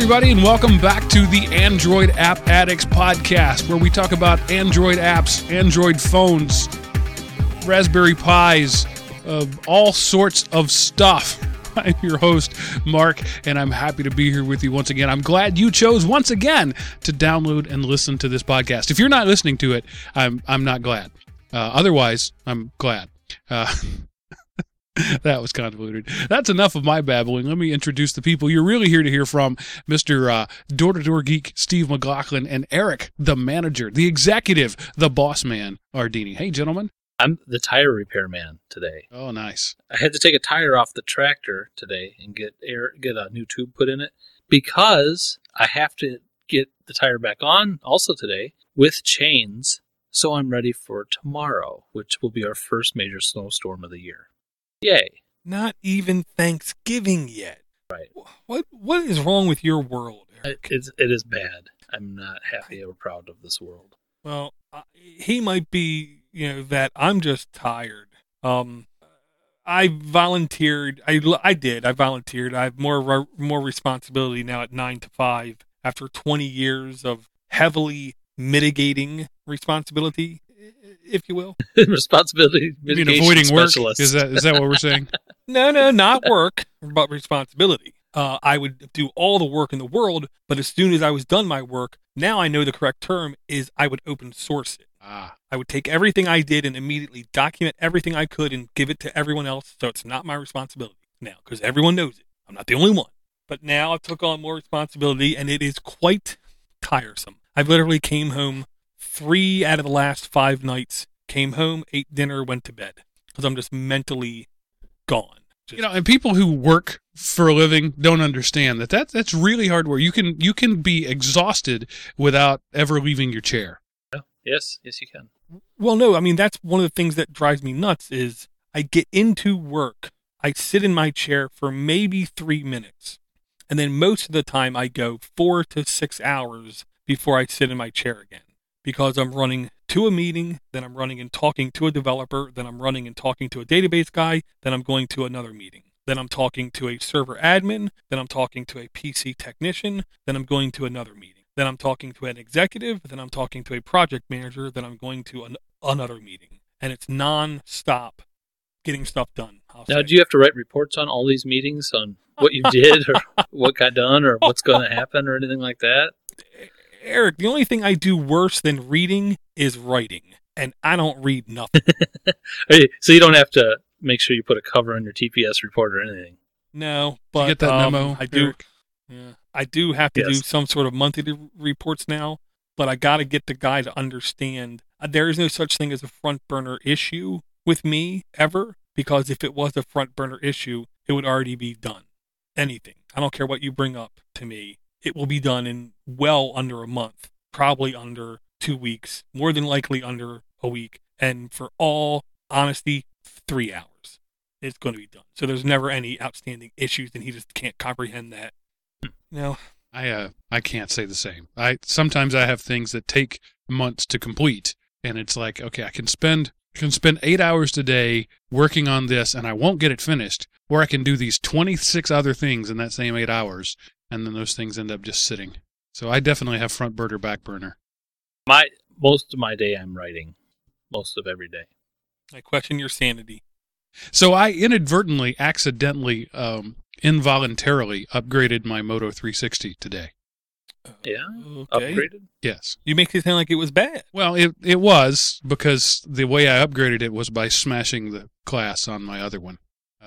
everybody, and welcome back to the Android App Addicts podcast, where we talk about Android apps, Android phones, Raspberry Pis, all sorts of stuff. I'm your host, Mark, and I'm happy to be here with you once again. I'm glad you chose once again to download and listen to this podcast. If you're not listening to it, I'm not glad. Otherwise, I'm glad. That was convoluted. That's enough of my babbling. Let me introduce the people you're really here to hear from. Mr. Door-to-Door Geek Steve McLaughlin and Eric, the manager, the executive, the boss man, Ardini. Hey, gentlemen. I'm the tire repairman today. Oh, nice. I had to take a tire off the tractor today and get a new tube put in it because I have to get the tire back on also today with chains, so I'm ready for tomorrow, which will be our first major snowstorm of the year. Yay. Not even Thanksgiving yet. Right. What is wrong with your world, Eric? It is bad. I'm not happy or proud of this world. Well, he might be, that I'm just tired. I volunteered. I volunteered. I have more responsibility now at 9 to 5 after 20 years of heavily mitigating responsibility, if you will. Responsibility mitigation avoiding specialist. Work? Is that what we're saying? No, not work, but responsibility. I would do all the work in the world, but as soon as I was done my work, now I know the correct term is I would open source it. I would take everything I did and immediately document everything I could and give it to everyone else, so it's not my responsibility now, because everyone knows it. I'm not the only one. But now I took on more responsibility, and it is quite tiresome. I literally came home 3 out of the last 5 nights, came home, ate dinner, went to bed, because I'm just mentally gone. And people who work for a living don't understand that's really hard work. You can be exhausted without ever leaving your chair. Yes, you can. Well, no, I mean, that's one of the things that drives me nuts is I get into work, I sit in my chair for maybe 3 minutes, and then most of the time I go 4 to 6 hours before I sit in my chair again, because I'm running to a meeting, then I'm running and talking to a developer, then I'm running and talking to a database guy, then I'm going to another meeting. Then I'm talking to a server admin, then I'm talking to a PC technician, then I'm going to another meeting. Then I'm talking to an executive, then I'm talking to a project manager, then I'm going to another meeting. And it's non-stop getting stuff done. Now, do you have to write reports on all these meetings on what you did or what got done or what's going to happen or anything like that? Eric, the only thing I do worse than reading is writing, and I don't read nothing. So you don't have to make sure you put a cover on your TPS report or anything? No, but you get that memo, I do. Eric? Yeah, I do have to do some sort of monthly reports now, but I got to get the guy to understand there is no such thing as a front burner issue with me ever, because if it was a front burner issue, it would already be done. Anything. I don't care what you bring up to me. It will be done in well under a month, probably under 2 weeks, more than likely under a week, and for all honesty, 3 hours. It's going to be done. So there's never any outstanding issues, and he just can't comprehend that. No, I can't say the same. Sometimes I have things that take months to complete, and it's like, okay, I can spend 8 hours today working on this, and I won't get it finished, or I can do these 26 other things in that same 8 hours, and then those things end up just sitting. So I definitely have front burner, back burner. Most of my day I'm writing, most of every day. I question your sanity. So I inadvertently, accidentally, involuntarily upgraded my Moto 360 today. Yeah? Okay. Upgraded? Yes. You make it sound like it was bad. Well, it was, because the way I upgraded it was by smashing the glass on my other one.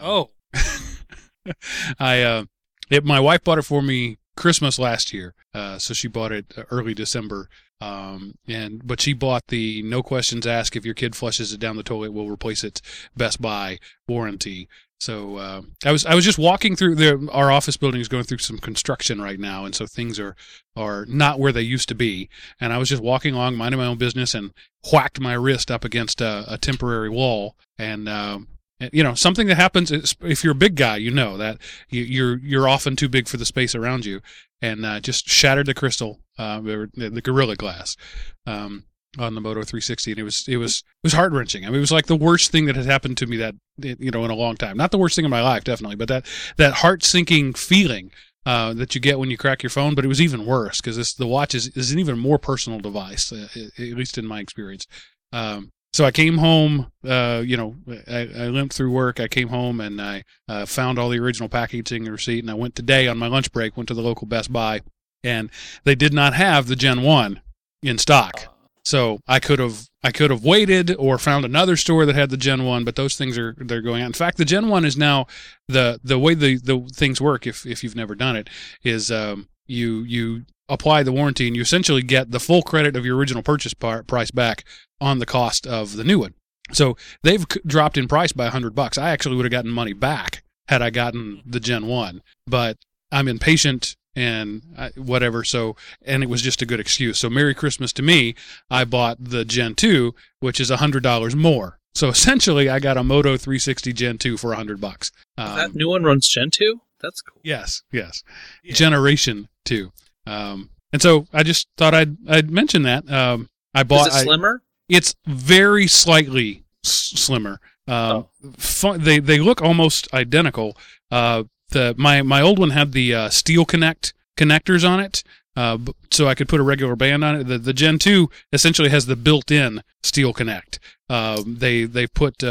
My wife bought it for me Christmas last year, so she bought it early December. But she bought the no questions asked, if your kid flushes it down the toilet, we'll replace its Best Buy warranty. So I was just walking through our office building is going through some construction right now, and so things are not where they used to be. And I was just walking along, minding my own business, and whacked my wrist up against a temporary wall. And something that happens if you're a big guy, that you're often too big for the space around you, and just shattered the crystal, the Gorilla Glass. On the Moto 360, and it was heart-wrenching. I mean, it was like the worst thing that had happened to me in a long time. Not the worst thing in my life, definitely, but that heart-sinking feeling that you get when you crack your phone, but it was even worse because the watch is an even more personal device, at least in my experience. So I came home, I limped through work. I came home and I found all the original packaging and receipt, and I went today on my lunch break, went to the local Best Buy, and they did not have the Gen 1 in stock. So I could have waited or found another store that had the Gen 1, but those things they're going out. In fact, the Gen 1 is now the way the things work, if you've never done it, is you apply the warranty and you essentially get the full credit of your original purchase price back on the cost of the new one. So they've dropped in price by $100. I actually would have gotten money back had I gotten the Gen 1, but I'm impatient and whatever. So, and it was just a good excuse. So Merry Christmas to me. I bought the Gen 2, which is $100 more. So essentially I got a Moto 360 Gen 2 for $100. That new one runs Gen 2? That's cool. Yes. Yeah. Generation 2. And so I just thought I'd mention that. I bought. Is it slimmer? It's very slightly slimmer. They look almost identical. My old one had the Steel Connect connectors on it, so I could put a regular band on it. The Gen 2 essentially has the built-in Steel Connect. They put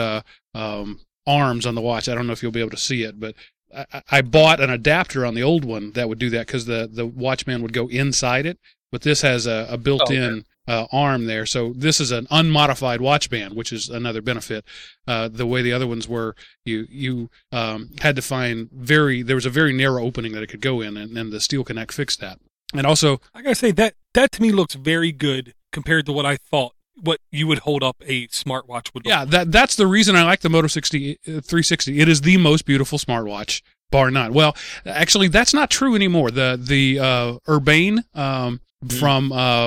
arms on the watch. I don't know if you'll be able to see it, but I bought an adapter on the old one that would do that because the Watchman would go inside it, but this has a built-in arm there. So this is an unmodified watch band, which is another benefit. The way the other ones were, you had to find there was a very narrow opening that it could go in, and the Steel Connect fixed that. And also, I gotta say that to me looks very good compared to what I thought what you would hold up a smartwatch would look like. Yeah, that's the reason I like the Moto 360. It is the most beautiful smartwatch, bar none. Well, actually, that's not true anymore. The Urbane from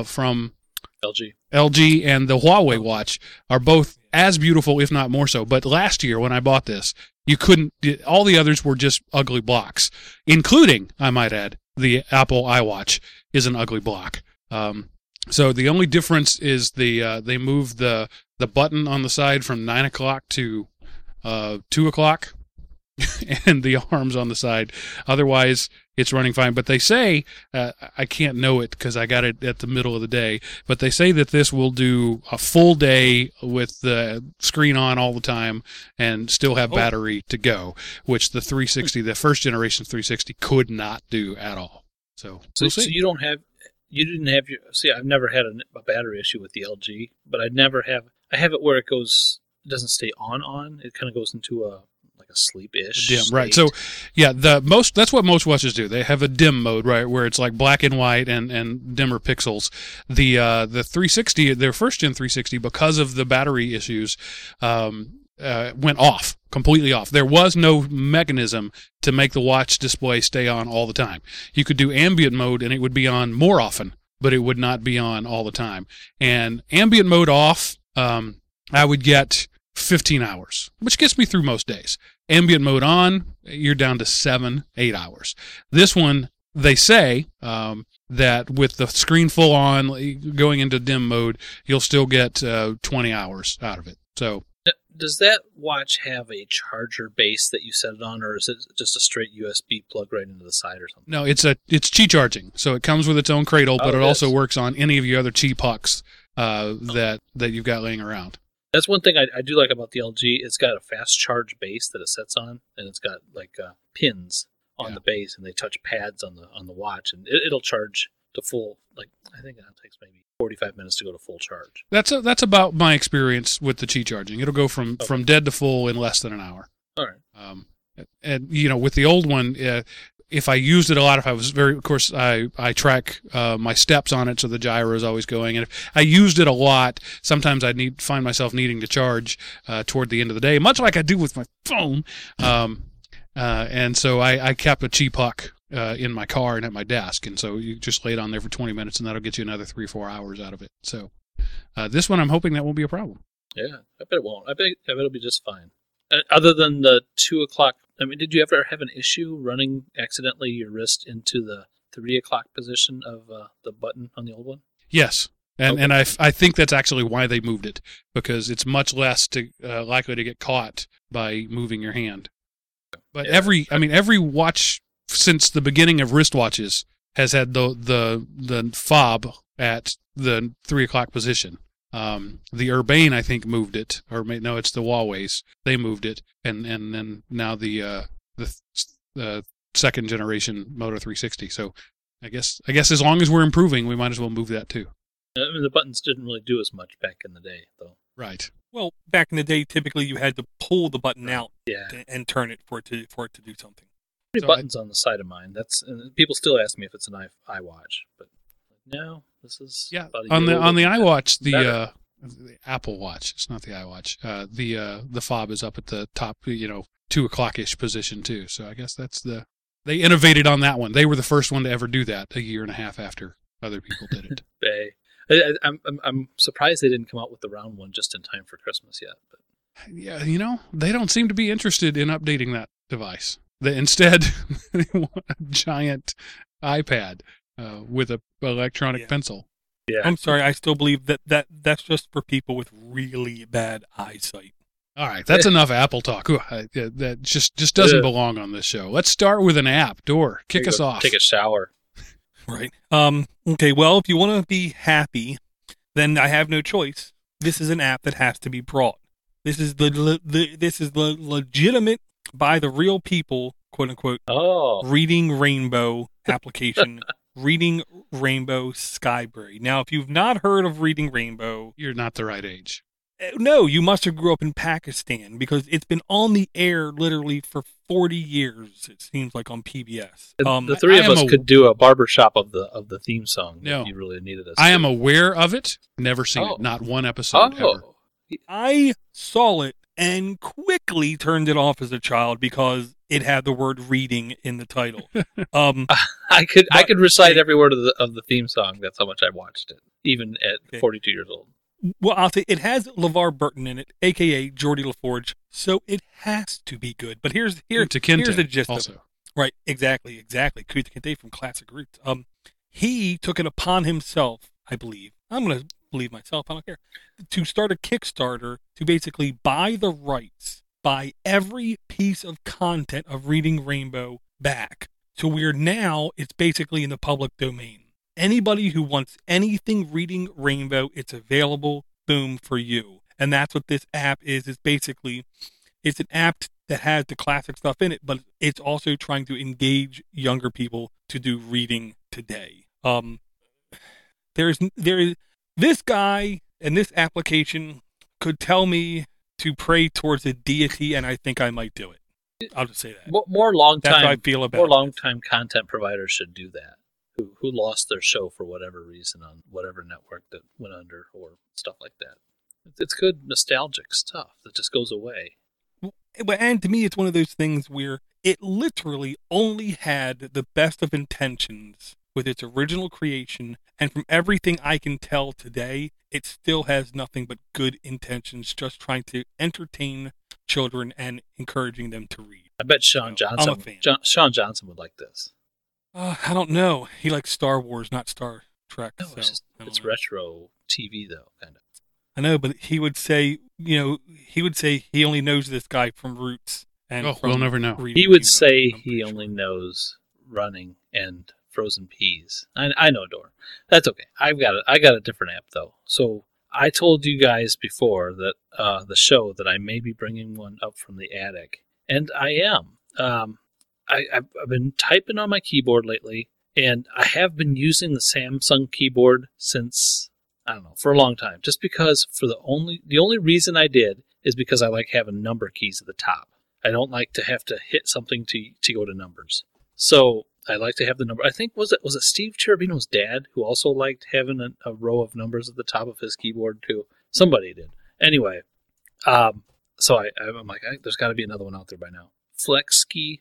LG and the Huawei watch are both as beautiful, if not more so. But last year when I bought this, all the others were just ugly blocks, including, I might add, the Apple iWatch is an ugly block. So the only difference is they moved the button on the side from 9 o'clock to 2 o'clock, and the arms on the side. Otherwise, it's running fine. But they say, I can't know it because I got it at the middle of the day, but they say that this will do a full day with the screen on all the time and still have battery to go, which the 360, the first generation 360, could not do at all. So we'll see. So you didn't have I've never had a battery issue with the LG, but I have it where it doesn't stay on. It kind of goes into a sleep-ish dim, state. right? So, yeah, that's what most watches do. They have a dim mode, right, where it's like black and white and dimmer pixels. The 360, their first gen 360, because of the battery issues, went off, completely off. There was no mechanism to make the watch display stay on all the time. You could do ambient mode and it would be on more often, but it would not be on all the time. And ambient mode off, I would get 15 hours, which gets me through most days. Ambient mode on, you're down to 7-8 hours. This one, they say that with the screen full on, going into dim mode, you'll still get 20 hours out of it. So, does that watch have a charger base that you set it on, or is it just a straight USB plug right into the side or something? No, it's Qi charging, so it comes with its own cradle, but it also works on any of your other Qi pucks that you've got laying around. That's one thing I do like about the LG. It's got a fast charge base that it sets on, and it's got pins on the base, and they touch pads on the watch, and it'll charge to full. I think that takes maybe 45 minutes to go to full charge. That's about my experience with the Qi charging. It'll go from dead to full in less than an hour. All right. And with the old one, if I used it a lot, of course, I track my steps on it, so the gyro is always going. And if I used it a lot, sometimes I'd find myself needing to charge toward the end of the day, much like I do with my phone. And so I kept a Qi puck in my car and at my desk, and so you just lay it on there for 20 minutes, and that'll get you another 3-4 hours out of it. So this one, I'm hoping that won't be a problem. Yeah, I bet it won't. I bet it'll be just fine. Other than the 2 o'clock, did you ever have an issue running accidentally your wrist into the 3 o'clock position of the button on the old one? Yes. And I think that's actually why they moved it, because it's much less likely to get caught by moving your hand. But every watch since the beginning of wristwatches, has had the fob at the 3 o'clock position. The Urbane, I think, moved it, no, it's the Huawei's. They moved it, and then now the second generation Moto 360. So I guess as long as we're improving, we might as well move that too. I mean, the buttons didn't really do as much back in the day, though. Right. Well, back in the day, typically you had to pull the button out Yeah. and turn it for it to do something. Three buttons on the side of mine. And people still ask me if it's an iWatch, but no, this is on the iWatch, better. The Apple Watch. It's not the iWatch. The fob is up at the top, 2 o'clock-ish position too. So I guess they innovated on that one. They were the first one to ever do that a year and a half after other people did it. I'm surprised they didn't come out with the round one just in time for Christmas yet. But Yeah, they don't seem to be interested in updating that device. Instead, they want a giant iPad with an electronic pencil. yeah, I'm sorry, I still believe that's just for people with really bad eyesight. All right, that's enough Apple talk. Ooh, that just doesn't belong on this show. Let's start with an app. Door, kick us off. Take a shower. Right. Okay, well, if you want to be happy, then I have no choice. This is an app that has to be brought. This is the legitimate, by the real people, quote unquote, Reading Rainbow application. Reading Rainbow Skyberry. Now, if you've not heard of Reading Rainbow, You're not the right age. No, you must have grew up in Pakistan, because it's been on the air literally for 40 years, it seems like, on PBS. The three of us could do a barbershop of the theme song if you really needed us. I am aware of it, never seen it, not one episode ever. I saw it and quickly turned it off as a child because it had the word reading in the title. I could recite every word of the theme song. That's how much I watched it, even at 42 years old. Well, I'll say it has LeVar Burton in it, a.k.a. Geordie LaForge, so it has to be good. But here's the gist also. of it. Right, exactly. Kunta Kinte from Classic Roots. He took it upon himself, I believe. I'm going to believe myself, I don't care, to start a Kickstarter to basically buy the rights, buy every piece of content of Reading Rainbow back. So it's basically in the public domain. Anybody who wants anything Reading Rainbow, it's available, boom, for you. And that's what this app is. It's an app that has the classic stuff in it, but it's also trying to engage younger people to do reading today. There is this guy and this application could tell me to pray towards a deity, and I think I might do it. I'll just say that. That's how I feel about it. More long-time content providers should do that. Who lost their show for whatever reason on whatever network that went under or stuff like that. It's good nostalgic stuff that just goes away. And to me, it's one of those things where it literally only had the best of intentions with its original creation, and from everything I can tell today, it still has nothing but good intentions, just trying to entertain children and encouraging them to read. I bet Sean Johnson. I'm a fan. Sean Johnson would like this. I don't know. He likes Star Wars, not Star Trek. No, it's retro TV though, kind of. I know, but he would say, he only knows this guy from Roots. And we'll never know. He would say he only knows Running and Frozen Peas. I know Door. That's okay. I got a different app though. So I told you guys before that the show that I may be bringing one up from the attic, and I am. I've been typing on my keyboard lately, and I have been using the Samsung keyboard since, I don't know, for a long time. Just because the only reason I did is because I like having number keys at the top. I don't like to have to hit something to go to numbers. So I like to have the number. I think was it Steve Cherubino's dad who also liked having a row of numbers at the top of his keyboard too. Somebody did. Anyway, so I'm like, there's got to be another one out there by now. Flexi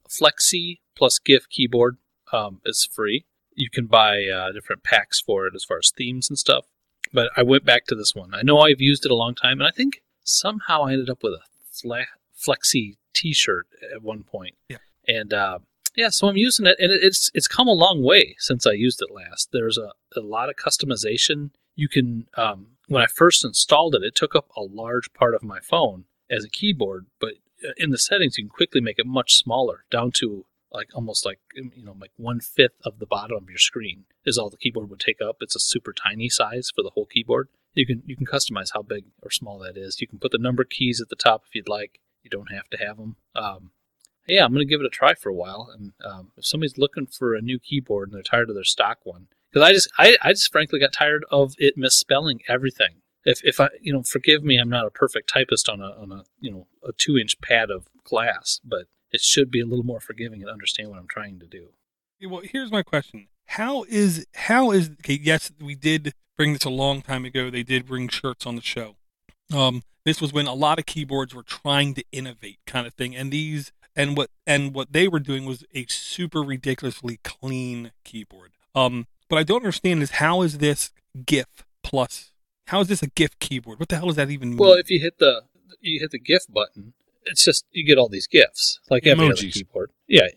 plus GIF keyboard is free. You can buy different packs for it as far as themes and stuff. But I went back to this one. I know I've used it a long time, and I think somehow I ended up with a Flexi T-shirt at one point. Yeah. And so I'm using it, and it's come a long way since I used it last. There's a lot of customization. You can when I first installed it, it took up a large part of my phone as a keyboard, but in the settings, you can quickly make it much smaller, down to like almost like, like 1/5 of the bottom of your screen is all the keyboard would take up. It's a super tiny size for the whole keyboard. You can customize how big or small that is. You can put the number keys at the top if you'd like. You don't have to have them. Yeah, I'm going to give it a try for a while. And if somebody's looking for a new keyboard and they're tired of their stock one, because I just frankly got tired of it misspelling everything. If I, forgive me, I'm not a perfect typist on a 2-inch pad of glass, but it should be a little more forgiving and understand what I'm trying to do. Well, here's my question. How is okay, yes, we did bring this a long time ago. They did bring shirts on the show. This was when a lot of keyboards were trying to innovate kind of thing. And what they were doing was a super ridiculously clean keyboard. But I don't understand is how is this GIF plus? How is this a GIF keyboard? What the hell does that even mean? Well, if you hit the GIF button, it's just you get all these GIFs like every other keyboard. Yeah,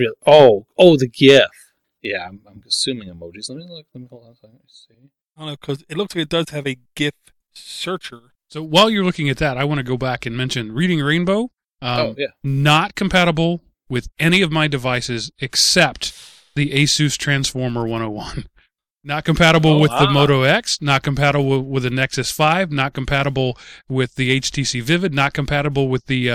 the GIF. Yeah, I'm assuming emojis. Let me hold on a second. Let's see. I don't know, because it looks like it does have a GIF searcher. So while you're looking at that, I want to go back and mention Reading Rainbow. Not compatible with any of my devices except the Asus Transformer 101. Not compatible with the Moto X, not compatible with the Nexus 5, not compatible with the HTC Vivid, not compatible with the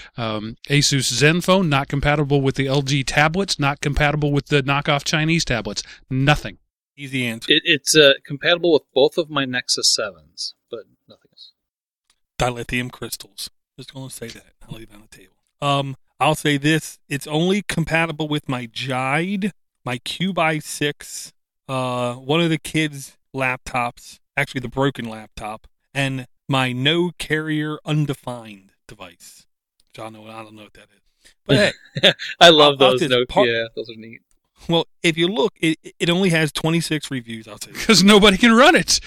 Asus Zenfone, not compatible with the LG tablets, not compatible with the knockoff Chinese tablets. Nothing. Easy answer. It's compatible with both of my Nexus 7s, but nothing else. Dilithium crystals. Just going to say that. I'll leave it on the table. I'll say this. It's only compatible with my Jide, my Cube i6, one of the kids' laptops, actually the broken laptop, and my no carrier undefined device. Which I don't know what that is. But hey, I love those. Those are neat. Well, if you look, it only has 26 reviews. I'll say because nobody can run it.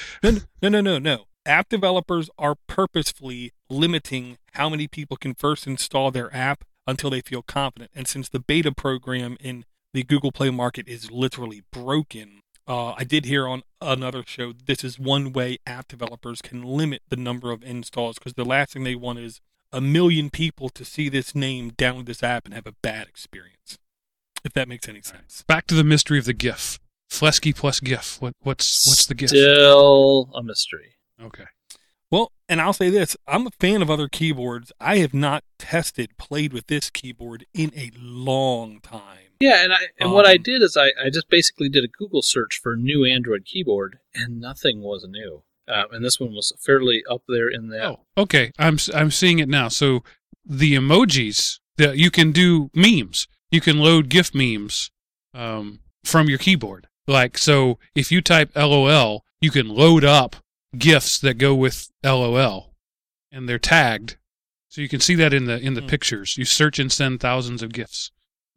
No. App developers are purposefully limiting how many people can first install their app until they feel confident. And since the beta program in the Google Play market is literally broken, I did hear on another show, this is one way app developers can limit the number of installs, because the last thing they want is 1 million people to see this name, download this app, and have a bad experience, if that makes any sense. Back to the mystery of the GIF. Flesky plus GIF. What's the GIF? Still a mystery. Okay. Well, and I'll say this. I'm a fan of other keyboards. I have not played with this keyboard in a long time. Yeah, and what I did is I just basically did a Google search for new Android keyboard, and nothing was new. And this one was fairly up there in that. Oh, okay. I'm seeing it now. So the emojis, you can do memes. You can load GIF memes from your keyboard. Like, so if you type LOL, you can load up GIFs that go with LOL, and they're tagged, so you can see that in the pictures. You search and send thousands of GIFs.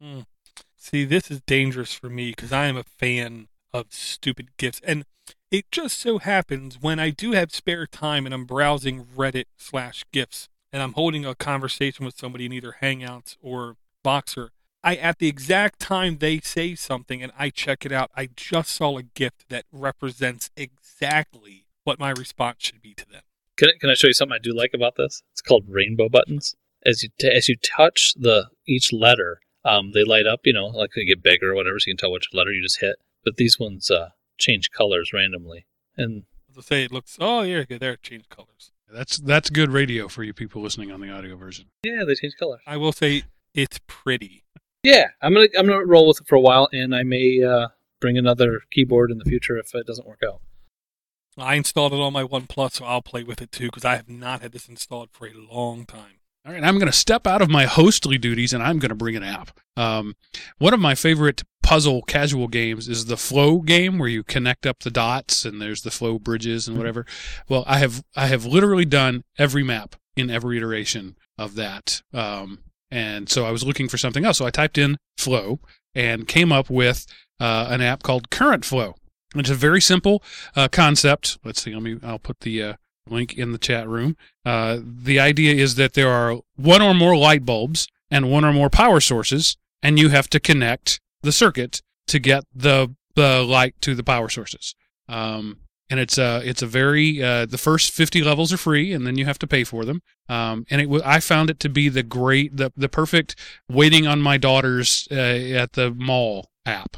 See, this is dangerous for me because I am a fan of stupid GIFs, and it just so happens when I do have spare time and I'm browsing Reddit/GIFs and I'm holding a conversation with somebody in either Hangouts or Boxer, at the exact time they say something and I check it out, I just saw a GIF that represents exactly what my response should be to them. Can I show you something I do like about this? It's called rainbow buttons. As you touch each letter, they light up. Like they get bigger or whatever, so you can tell which letter you just hit. But these ones change colors randomly. And as I say, it looks. Oh, yeah, there it changed colors. That's good radio for you people listening on the audio version. Yeah, they change colors. I will say it's pretty. Yeah, I'm gonna roll with it for a while, and I may bring another keyboard in the future if it doesn't work out. I installed it on my OnePlus, so I'll play with it too, because I have not had this installed for a long time. All right, I'm going to step out of my hostly duties, and I'm going to bring an app. One of my favorite puzzle casual games is the Flow game, where you connect up the dots, and there's the Flow bridges and whatever. Well, I have literally done every map in every iteration of that. And so I was looking for something else, so I typed in Flow and came up with an app called Current Flow. It's a very simple concept. Let's see. I'll put the link in the chat room. The idea is that there are one or more light bulbs and one or more power sources, and you have to connect the circuit to get the light to the power sources. it's a very the first 50 levels are free, and then you have to pay for them. I found it to be the perfect waiting on my daughters at the mall app.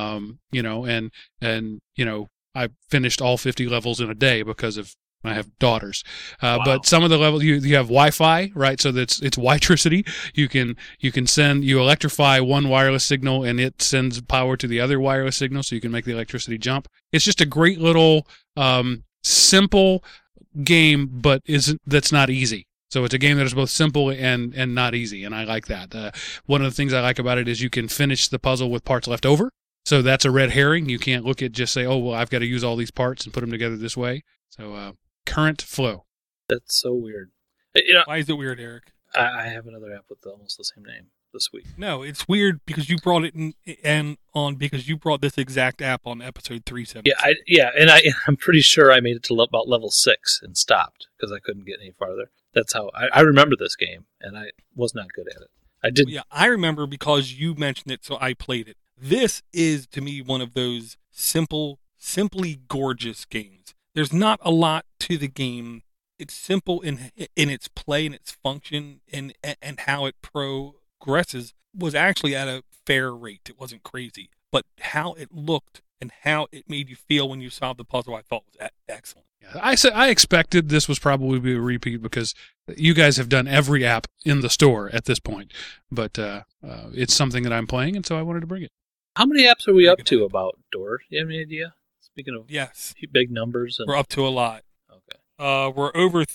I finished all 50 levels in a day because of I have daughters. Wow. But some of the levels you have Wi-Fi, right? So it's Wi-tricity. You can electrify one wireless signal and it sends power to the other wireless signal, so you can make the electricity jump. It's just a great little simple game, but that's not easy. So it's a game that is both simple and not easy, and I like that. One of the things I like about it is you can finish the puzzle with parts left over. So that's a red herring. You can't look at just say, oh, well, I've got to use all these parts and put them together this way. So current flow. That's so weird. Why is it weird, Eric? I have another app with almost the same name this week. No, it's weird because you brought it because you brought this exact app on episode 370. I'm pretty sure I made it to about level 6 and stopped because I couldn't get any farther. That's how I remember this game, and I was not good at it. I did. Yeah, I remember because you mentioned it, so I played it. This is, to me, one of those simply gorgeous games. There's not a lot to the game. It's simple in its play and its function, and how it progresses was actually at a fair rate. It wasn't crazy, but how it looked and how it made you feel when you solved the puzzle, I thought was excellent. I expected this was probably be a repeat because you guys have done every app in the store at this point, but it's something that I'm playing, and so I wanted to bring it. How many apps are we up to about Door? Do you have any idea? Speaking of big numbers. We're up to a lot. Okay. We're over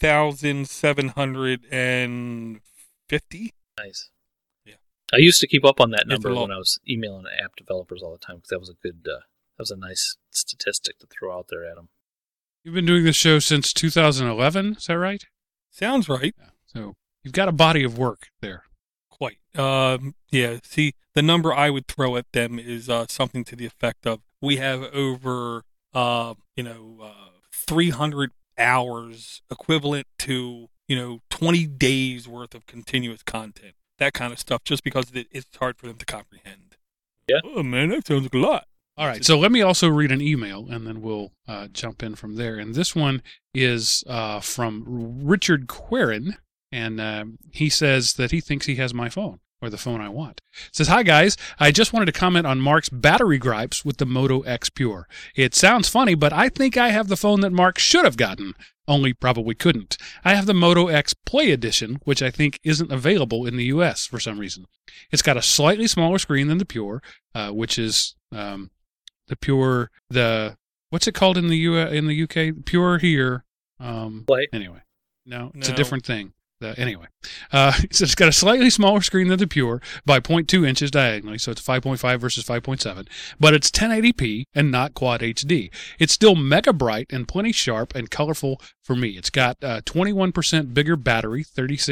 3,750. Nice. Yeah. I used to keep up on that number when I was emailing app developers all the time because that was a nice statistic to throw out there at them. You've been doing this show since 2011, is that right? Sounds right. Yeah. So you've got a body of work there. Quite. See, the number I would throw at them is something to the effect of we have over 300 hours equivalent to 20 days worth of continuous content. That kind of stuff, just because it's hard for them to comprehend. Yeah. Oh man, that sounds like a lot. All right, so let me also read an email, and then we'll jump in from there. And this one is from Richard Querin, and he says that he thinks he has my phone, or the phone I want. It says, hi, guys. I just wanted to comment on Mark's battery gripes with the Moto X Pure. It sounds funny, but I think I have the phone that Mark should have gotten, only probably couldn't. I have the Moto X Play Edition, which I think isn't available in the U.S. for some reason. It's got a slightly smaller screen than the Pure, which is... the Pure, what's it called in the UK? Pure here. Play. Anyway, no, it's a different thing. Anyway, so it's got a slightly smaller screen than the Pure by 0.2 inches diagonally, so it's 5.5 versus 5.7, but it's 1080p and not Quad HD. It's still mega bright and plenty sharp and colorful for me. It's got 21% bigger battery,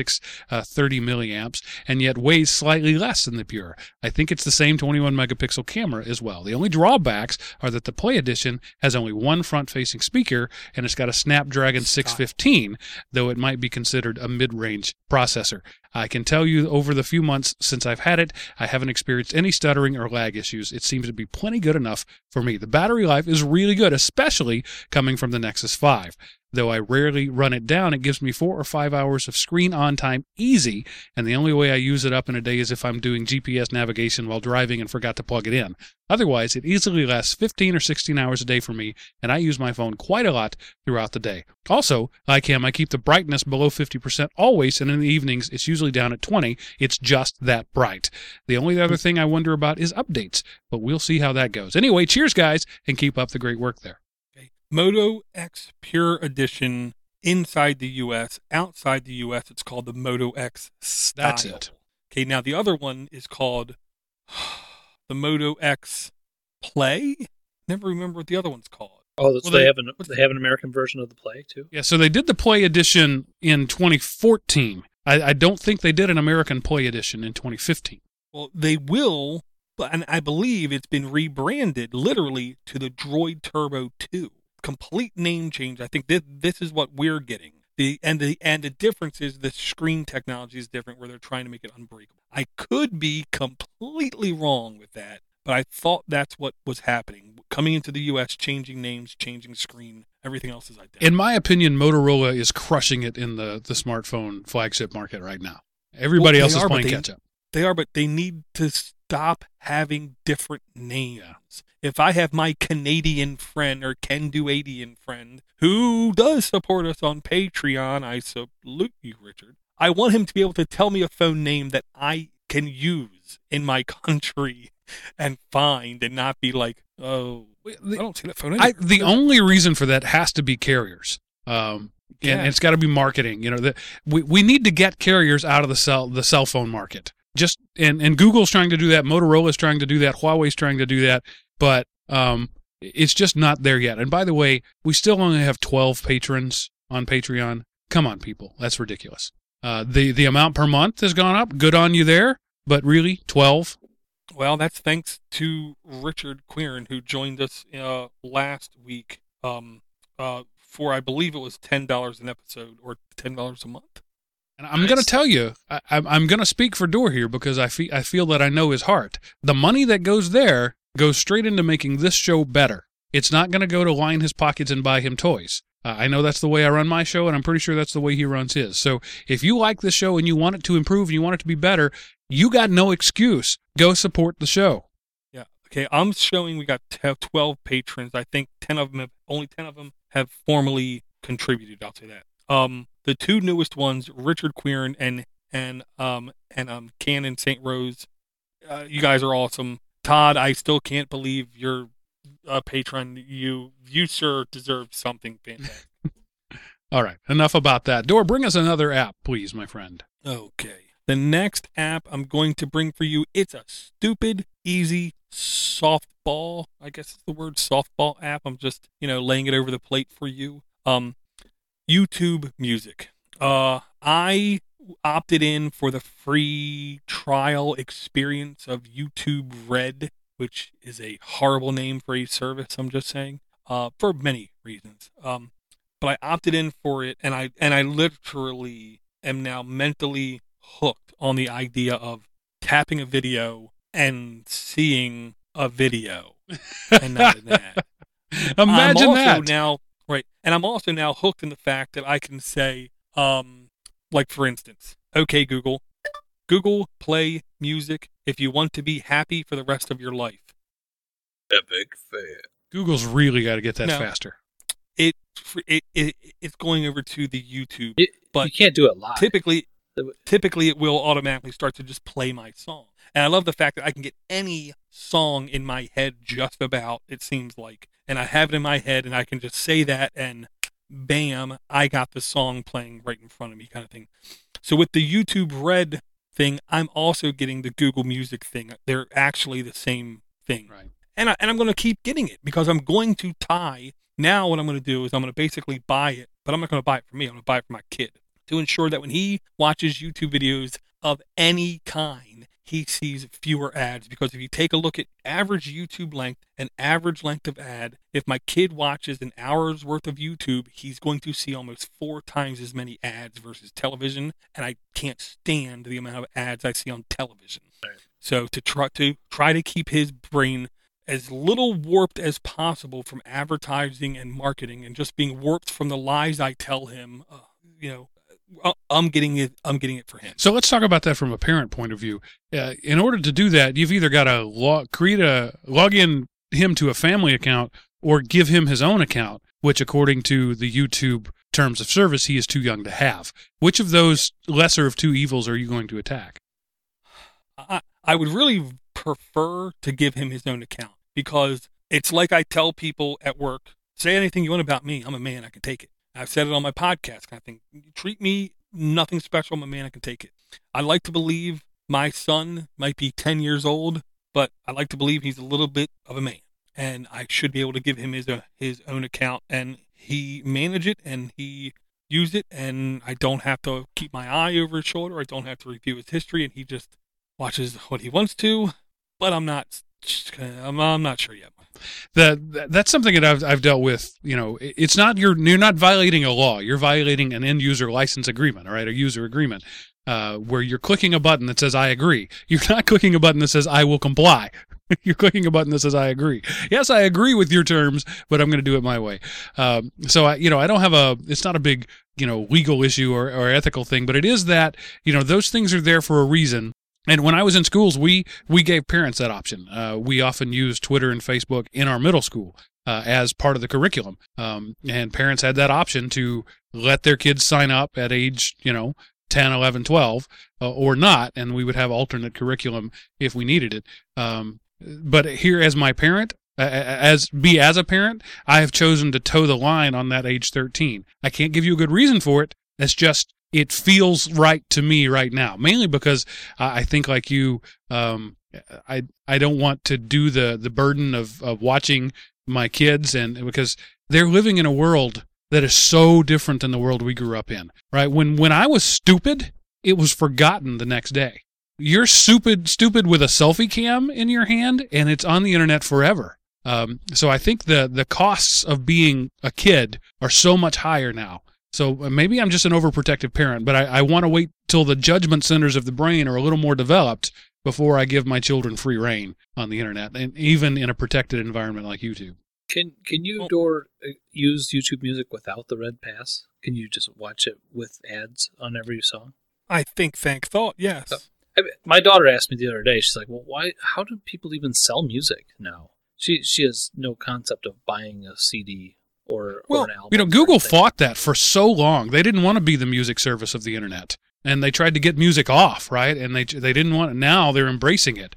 3630 milliamps, and yet weighs slightly less than the Pure. I think it's the same 21 megapixel camera as well. The only drawbacks are that the Play Edition has only one front-facing speaker, and it's got a Snapdragon 615, though it might be considered a mid-range processor. I can tell you over the few months since I've had it, I haven't experienced any stuttering or lag issues. It seems to be plenty good enough for me. The battery life is really good, especially coming from the Nexus 5. Though I rarely run it down, it gives me 4 or 5 hours of screen on time easy, and the only way I use it up in a day is if I'm doing GPS navigation while driving and forgot to plug it in. Otherwise, it easily lasts 15 or 16 hours a day for me, and I use my phone quite a lot throughout the day. Also, like him, I keep the brightness below 50% always, and in the evenings, it's usually down at 20. It's just that bright. The only other thing I wonder about is updates, but we'll see how that goes. Anyway, cheers, guys, and keep up the great work there. Moto X Pure Edition inside the U.S. Outside the U.S., it's called the Moto X Style. That's it. Okay, now the other one is called the Moto X Play. Never remember what the other one's called. Oh, they have an American version of the Play too. Yeah, so they did the Play Edition in 2014. I don't think they did an American Play Edition in 2015. Well, they will, and I believe it's been rebranded literally to the Droid Turbo 2. Complete name change. I think this is what we're getting. The difference is the screen technology is different, where they're trying to make it unbreakable. I could be completely wrong with that, but I thought that's what was happening. coming into the U.S., changing names, changing screen, everything else is identical. In my opinion, Motorola is crushing it in the smartphone flagship market right now. Everybody else is playing catch up. They are, but they need to stop having different names. Yeah. If I have my Canadian friend or Can-Do-Adian friend who does support us on Patreon, I salute you, Richard. I want him to be able to tell me a phone name that I can use in my country and find and not be like, oh, I don't see that phone anymore. The only reason for that has to be carriers. And it's got to be marketing. You know, we need to get carriers out of the cell phone market. Just and Google's trying to do that, Motorola's trying to do that, Huawei's trying to do that, but it's just not there yet. And by the way, we still only have 12 patrons on Patreon. Come on, people, that's ridiculous. The amount per month has gone up. Good on you there, but really 12. Well, that's thanks to Richard Quirin, who joined us last week for, I believe it was $10 an episode or $10 a month. And I'm going to tell you, I'm going to speak for Dor here because I feel that I know his heart. The money that goes there goes straight into making this show better. It's not going to go to line his pockets and buy him toys. I know that's the way I run my show, and I'm pretty sure that's the way he runs his. So if you like this show and you want it to improve and you want it to be better, you got no excuse. Go support the show. Yeah. Okay, I'm showing we got 12 patrons. I think only 10 of them have formally contributed. I'll say that. The two newest ones, Richard Quirin and Cannon St. Rose, you guys are awesome. Todd, I still can't believe you're a patron. You sure deserve something fantastic. All right, enough about that. Dor, bring us another app, please, my friend. Okay. The next app I'm going to bring for you, it's a stupid, easy softball. I guess it's the word softball app. I'm just, laying it over the plate for you. YouTube Music. I opted in for the free trial experience of YouTube Red, which is a horrible name for a service, I'm just saying, for many reasons. But I opted in for it, and I literally am now mentally hooked on the idea of tapping a video and seeing a video and not an ad. Imagine that. Now, right, and I'm also now hooked in the fact that I can say, like for instance, okay, Google, play music if you want to be happy for the rest of your life. Epic fail. Google's really got to get that faster. It's going over to the YouTube, but you can't do it live. Typically, it will automatically start to just play my song. And I love the fact that I can get any song in my head just about, it seems like. And I have it in my head, and I can just say that, and bam, I got the song playing right in front of me kind of thing. So with the YouTube Red thing, I'm also getting the Google Music thing. They're actually the same thing. Right. And I'm going to keep getting it because I'm going to tie. Now what I'm going to do is I'm going to basically buy it, but I'm not going to buy it for me. I'm going to buy it for my kid to ensure that when he watches YouTube videos of any kind, he sees fewer ads. Because if you take a look at average YouTube length and average length of ad, if my kid watches an hour's worth of YouTube, he's going to see almost 4 times as many ads versus television. And I can't stand the amount of ads I see on television. Right. So to try to keep his brain as little warped as possible from advertising and marketing and just being warped from the lies I tell him, I'm getting it for him. So let's talk about that from a parent point of view. In order to do that, you've either got to log in him to a family account or give him his own account, which according to the YouTube terms of service, he is too young to have. Which of those lesser of two evils are you going to attack? I would really prefer to give him his own account because it's like I tell people at work, say anything you want about me. I'm a man. I can take it. I've said it on my podcast kind of thing. Treat me nothing special. I'm a man. I can take it. I like to believe my son might be 10 years old, but I like to believe he's a little bit of a man. And I should be able to give him his own account and he manage it and he use it. And I don't have to keep my eye over his shoulder. I don't have to review his history. And he just watches what he wants to. But I'm not sure yet. That's something that I've dealt with. It's not you're not violating a law. You're violating an end user license agreement, all right, a user agreement, where you're clicking a button that says I agree. You're not clicking a button that says I will comply. You're clicking a button that says I agree. Yes, I agree with your terms, but I'm going to do it my way. So I don't have it's not a big, legal issue or ethical thing, but it is that, those things are there for a reason. And when I was in schools, we gave parents that option. We often used Twitter and Facebook in our middle school as part of the curriculum. And parents had that option to let their kids sign up at age, 10, 11, 12, or not, and we would have alternate curriculum if we needed it. But here, as my parent, as a parent, I have chosen to toe the line on that age 13. I can't give you a good reason for it. That's just, it feels right to me right now, mainly because I think like you, I don't want to do the burden of watching my kids, and because they're living in a world that is so different than the world we grew up in, right? When I was stupid, it was forgotten the next day. You're stupid with a selfie cam in your hand, and it's on the internet forever. So I think the costs of being a kid are so much higher now. So maybe I'm just an overprotective parent, but I want to wait till the judgment centers of the brain are a little more developed before I give my children free rein on the internet, and even in a protected environment like YouTube. Can you use YouTube Music without the Red Pass? Can you just watch it with ads on every song? I think, thank thought, yes. My daughter asked me the other day, she's like, well, why? How do people even sell music now? She has no concept of buying a CD or an album. Google fought that for so long. They didn't want to be the music service of the internet, and they tried to get music off, right? And they didn't want it. Now they're embracing it.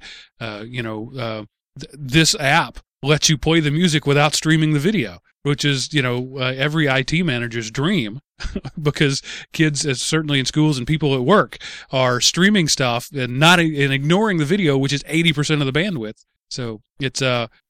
This app lets you play the music without streaming the video, which is, every IT manager's dream, because kids, certainly in schools and people at work, are streaming stuff and ignoring the video, which is 80% of the bandwidth. So it's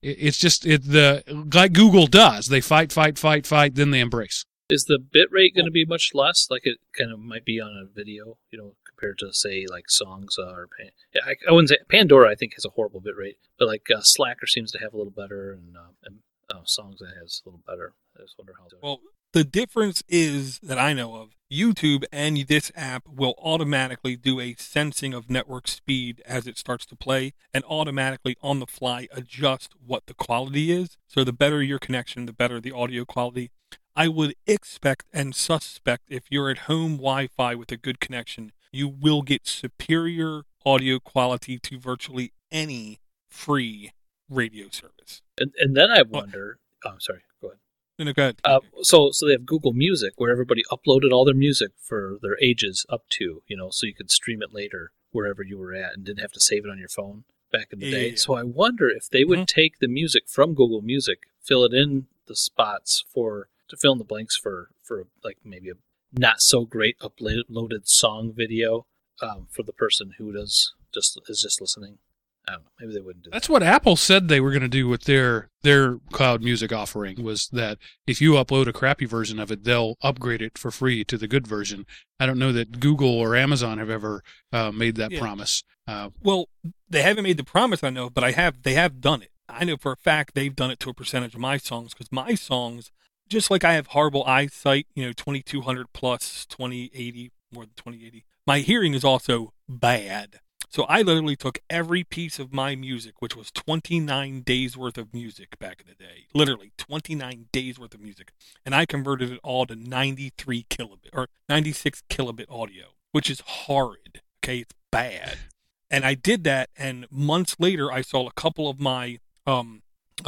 like Google does. They fight, then they embrace. Is the bit rate going to be much less? Like it kind of might be on a video, compared to say like songs or I wouldn't say Pandora. I think has a horrible bit rate, but like Slacker seems to have a little better, and songs that has a little better. I just wonder how. Well, the difference is that I know of, YouTube and this app will automatically do a sensing of network speed as it starts to play, and automatically on the fly adjust what the quality is. So the better your connection, the better the audio quality. I would expect and suspect if you're at home Wi-Fi with a good connection, you will get superior audio quality to virtually any free radio service. And then I wonder, I'm sorry, go ahead. No, go ahead. So they have Google Music where everybody uploaded all their music for their ages up to, so you could stream it later wherever you were at and didn't have to save it on your phone back in the day. Yeah. So I wonder if they would take the music from Google Music, fill it in the spots to fill in the blanks for like maybe a not so great uploaded song video for the person who is just listening. I don't know. Maybe they wouldn't do that. That's what Apple said they were going to do with their cloud music offering, was that if you upload a crappy version of it, they'll upgrade it for free to the good version. I don't know that Google or Amazon have ever made that promise. Well, they haven't made the promise, I know, but they have done it. I know for a fact they've done it to a percentage of my songs, because my songs, just like I have horrible eyesight, 2200 plus 2080, more than 2080, my hearing is also bad. So I literally took every piece of my music, which was 29 days worth of music back in the day, literally 29 days worth of music, and I converted it all to 93 kilobit or 96 kilobit audio, which is horrid. Okay, it's bad. And I did that, and months later, I saw a couple of my album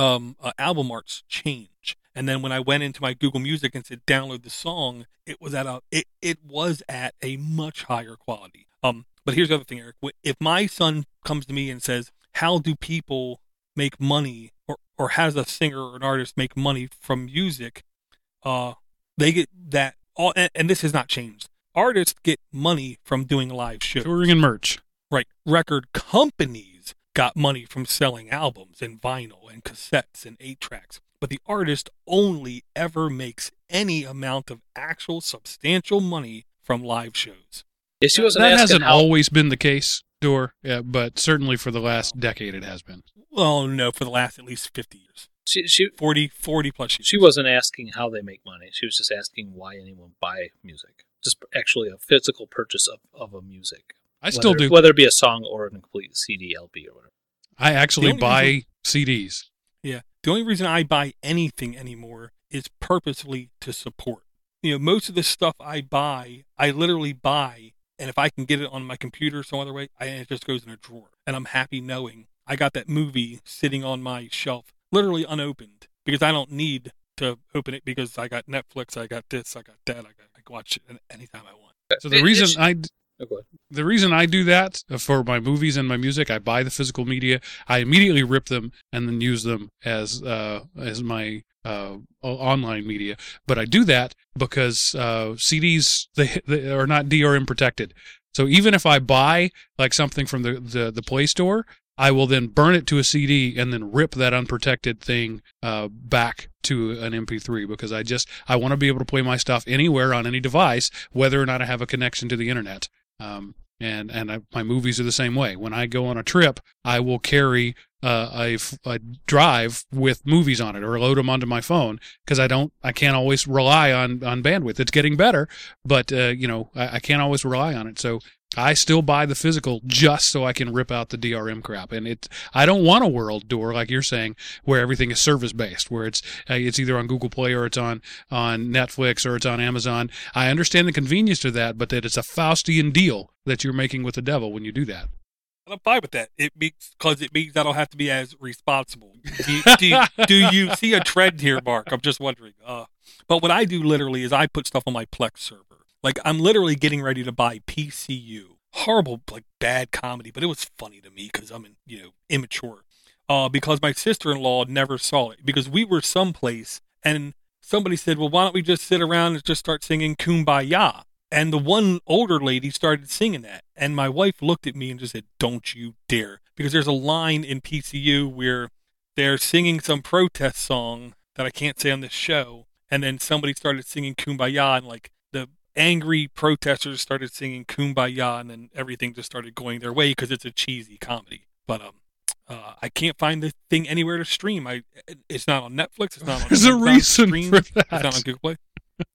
arts change. And then when I went into my Google Music and said download the song, it was at a much higher quality. But here's the other thing, Eric. If my son comes to me and says, how do people make money, or how does a singer or an artist make money from music, they get that, and this has not changed. Artists get money from doing live shows. Touring and merch. Right. Record companies got money from selling albums and vinyl and cassettes and 8-tracks. But the artist only ever makes any amount of actual substantial money from live shows. Yeah, she wasn't that hasn't always been the case, Dor, but certainly for the last decade it has been. Well, no, for the last at least 50 years. She 40 plus years. She wasn't asking how they make money. She was just asking why anyone buy music. Just actually a physical purchase of a music. I still do. Whether it be a song or a complete CD, LP, or whatever. I actually The only buy CDs. Yeah. The only reason I buy anything anymore is purposely to support. Most of the stuff I buy, I literally buy, and if I can get it on my computer some other way, it just goes in a drawer. And I'm happy knowing I got that movie sitting on my shelf, literally unopened, because I don't need to open it because I got Netflix, I got this, I got that, I can watch it anytime I want. So the reason I do that for my movies and my music, I buy the physical media, I immediately rip them and then use them as my online media. But I do that because CDs they are not DRM protected. So even if I buy like something from the Play Store, I will then burn it to a CD and then rip that unprotected thing back to an MP3 because I want to be able to play my stuff anywhere on any device, whether or not I have a connection to the internet. My movies are the same way. When I go on a trip, I will carry a drive with movies on it or load them onto my phone because I can't always rely on bandwidth. It's getting better, but I can't always rely on it. So I still buy the physical just so I can rip out the DRM crap. And I don't want a world, Door, like you're saying, where everything is service based, where it's either on Google Play or it's on Netflix or it's on Amazon. I understand the convenience to that, but that it's a Faustian deal that you're making with the devil when you do that. I'm fine with that. Because it means I don't have to be as responsible. Do you see a trend here, Mark? I'm just wondering. But what I do literally is I put stuff on my Plex server. Like, I'm literally getting ready to buy PCU. Horrible, like, bad comedy, but it was funny to me because I'm, immature. Because my sister-in-law never saw it. Because we were someplace, and somebody said, well, why don't we just sit around and just start singing Kumbaya? And the one older lady started singing that. And my wife looked at me and just said, don't you dare. Because there's a line in PCU where they're singing some protest song that I can't say on this show. And then somebody started singing Kumbaya, and, like, the angry protesters started singing Kumbaya, and then everything just started going their way because it's a cheesy comedy. But I can't find the thing anywhere to stream. It's not on Netflix. It's not on. There's a reason for that. It's not on Google Play.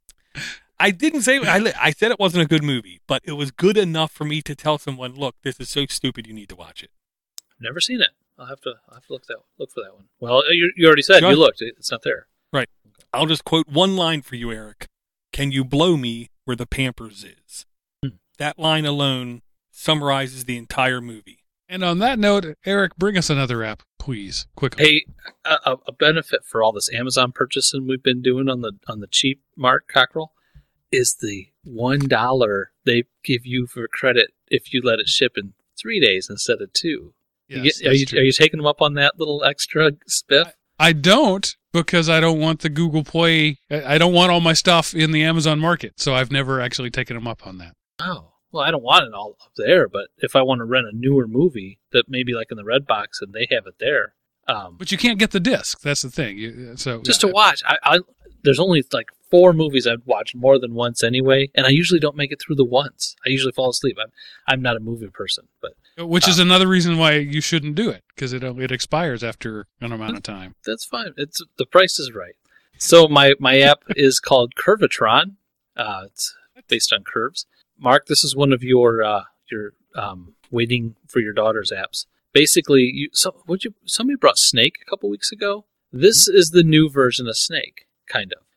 I didn't say I said it wasn't a good movie, but it was good enough for me to tell someone, look, this is so stupid, you need to watch it. I've never seen it. I'll have to look for that one. Well, you already said you looked. It's not there. Right. I'll just quote one line for you, Eric. Can you blow me where the Pampers is? That line alone summarizes the entire movie. And on that note, Eric, bring us another app, please, quickly. Hey, a benefit for all this Amazon purchasing we've been doing on the cheap, Mark Cockrell, is the $1 they give you for credit if you let it ship in 3 days instead of 2. Yes, are you taking them up on that little extra spiff? I don't, because I don't want the Google Play. I don't want all my stuff in the Amazon market, so I've never actually taken them up on that. Oh, well, I don't want it all up there, but if I want to rent a newer movie that maybe like in the Redbox and they have it there. But you can't get the disc. That's the thing. To watch. There's only like 4 movies I've watched more than once anyway, and I usually don't make it through the once. I usually fall asleep. I'm not a movie person, but which is another reason why you shouldn't do it, because it expires after an amount of time. That's fine. The price is right. So my app is called Curvatron. It's based on curves. Mark, this is one of your waiting for your daughter's apps. Basically, somebody brought Snake a couple weeks ago. This is the new version of Snake, kind of.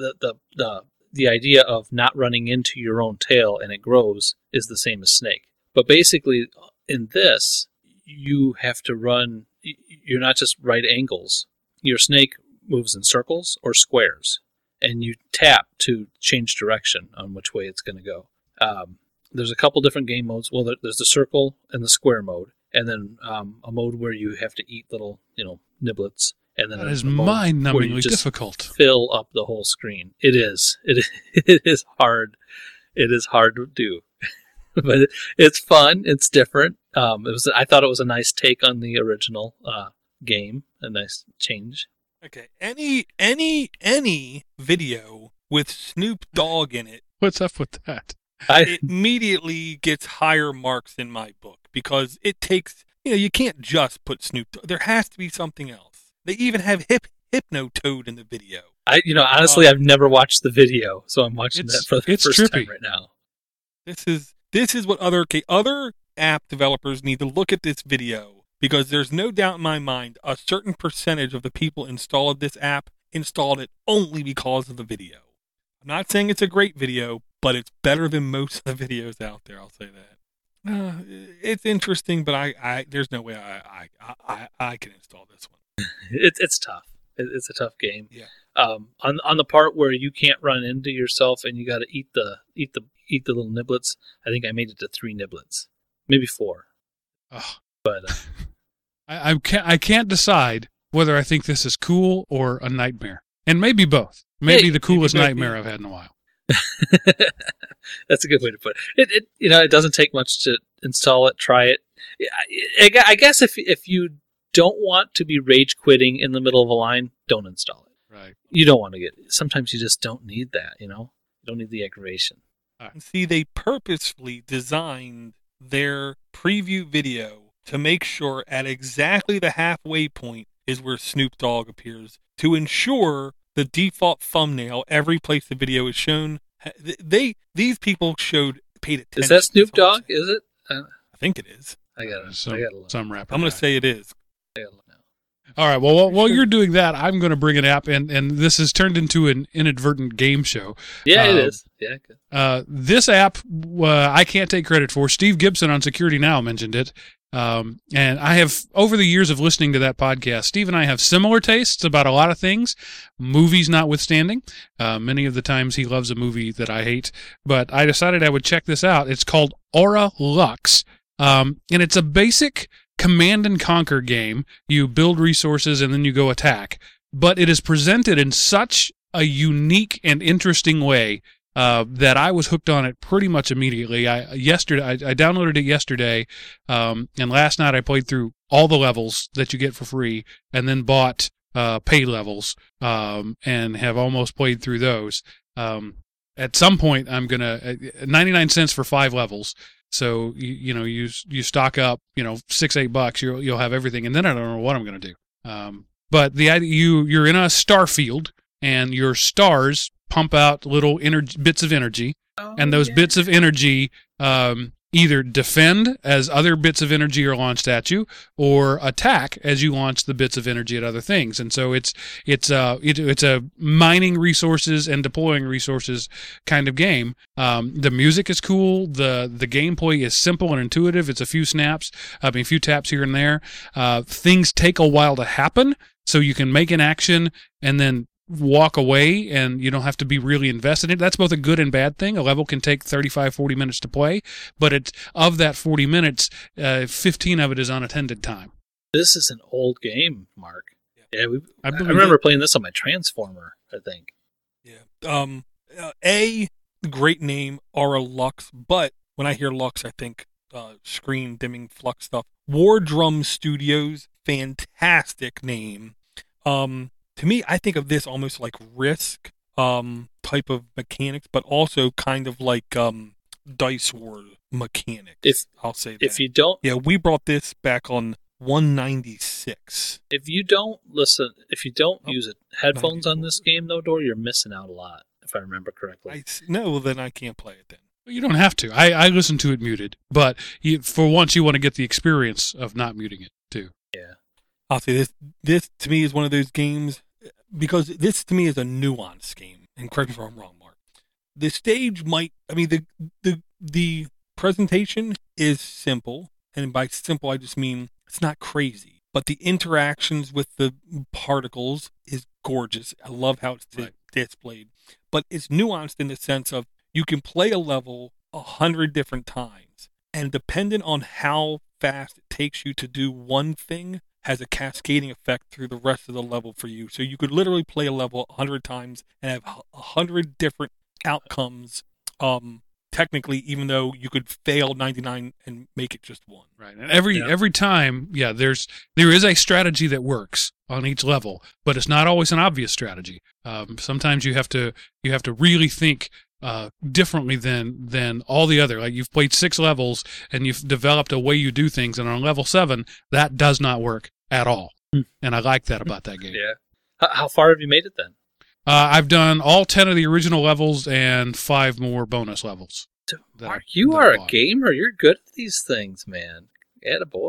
The idea of not running into your own tail and it grows is the same as Snake. But basically, in this, you have to run. You're not just right angles. Your snake moves in circles or squares, and you tap to change direction on which way it's going to go. There's a couple different game modes. Well, there's the circle and the square mode, and then a mode where you have to eat little, niblets. And then that is mind-numbingly difficult. Fill up the whole screen. It is. It is hard. It is hard to do, but it's fun. It's different. I thought it was a nice take on the original game. A nice change. Okay. Any video with Snoop Dogg in it. What's up with that? It immediately gets higher marks in my book because it takes. You can't just put Snoop Dogg. There has to be something else. They even have Hypnotoad in the video. Honestly, I've never watched the video, so I'm watching that for the first time right now. This is what other app developers need to look at this video because there's no doubt in my mind a certain percentage of the people installed this app installed it only because of the video. I'm not saying it's a great video, but it's better than most of the videos out there. I'll say that. It's interesting, but I there's no way I can install this one. It's tough. It's a tough game. Yeah. On the part where you can't run into yourself and you got to eat the little niblets. I think I made it to 3 niblets, maybe 4. Oh. But I can't decide whether I think this is cool or a nightmare, and maybe both. Maybe the coolest nightmare I've had in a while. That's a good way to put it. It doesn't take much to install it, try it. I guess if you don't want to be rage quitting in the middle of a line, don't install it. Right. You don't want to sometimes you just don't need that, you don't need the aggravation. Right. See, they purposefully designed their preview video to make sure at exactly the halfway point is where Snoop Dogg appears, to ensure the default thumbnail every place the video is shown. These people paid attention. Is that Snoop Dogg? Is it? I think it is. I gotta look. Some rapper. I'm going to say it is. I gotta look now. All right. Well, while you're doing that, I'm going to bring an app, and this has turned into an inadvertent game show. Yeah, it is. Yeah. Good. This app, I can't take credit for. Steve Gibson on Security Now mentioned it. And I have, over the years of listening to that podcast, Steve and I have similar tastes about a lot of things, movies notwithstanding. Many of the times he loves a movie that I hate, but I decided I would check this out. It's called Aura Lux, and it's a basic command and conquer game. You build resources and then you go attack, but it is presented in such a unique and interesting way that I was hooked on it pretty much immediately. I downloaded it yesterday, and last night I played through all the levels that you get for free, and then bought pay levels, and have almost played through those. At some point, I'm gonna 99 cents for 5 levels. So you stock up, $6-8, you'll have everything, and then I don't know what I'm gonna do. But the idea, you're in a star field, and your stars pump out little bits of energy, and those bits of energy either defend as other bits of energy are launched at you, or attack as you launch the bits of energy at other things. And so it's a mining resources and deploying resources kind of game. The music is cool. The gameplay is simple and intuitive. It's a few taps here and there. Things take a while to happen, so you can make an action and then walk away, and you don't have to be really invested in it. That's both a good and bad thing. A level can take 35-40 minutes to play, but of that 40 minutes, 15 of it is unattended time. This is an old game, Mark. Yeah, I believe remember playing this on my Transformer, I think. Yeah. A great name, Aura Lux, but when I hear Lux, I think screen dimming flux stuff. War Drum Studios, fantastic name. To me, I think of this almost like Risk type of mechanics, but also kind of like Dice War mechanics. I'll say that. If you don't, we brought this back on 196. If you don't use headphones 94. On this game, though, Dor, you're missing out a lot. If I remember correctly. No, then I can't play it then. You don't have to. I listen to it muted, but for once you want to get the experience of not muting it too. Yeah. I'll say this to me is one of those games, because this to me is a nuanced game, and correct me if I'm wrong, Mark. The stage the presentation is simple, and by simple I just mean it's not crazy, but the interactions with the particles is gorgeous. I love how it's displayed, but it's nuanced in the sense of you can play a level 100 different times, and dependent on how fast it takes you to do one thing, has a cascading effect through the rest of the level for you. So you could literally play a level 100 times and have 100 different outcomes, technically, even though you could fail 99 and make it just one. Right. And every time, there is a strategy that works on each level, but it's not always an obvious strategy. Sometimes you have to really think differently than all the other. Like, you've played 6 levels and you've developed a way you do things, and on level 7 that does not work at all. And I like that about that game. Yeah. How far have you made it then? I've done all 10 of the original levels and 5 more bonus levels. Mark, you are a gamer. You're good at these things, man. Attaboy.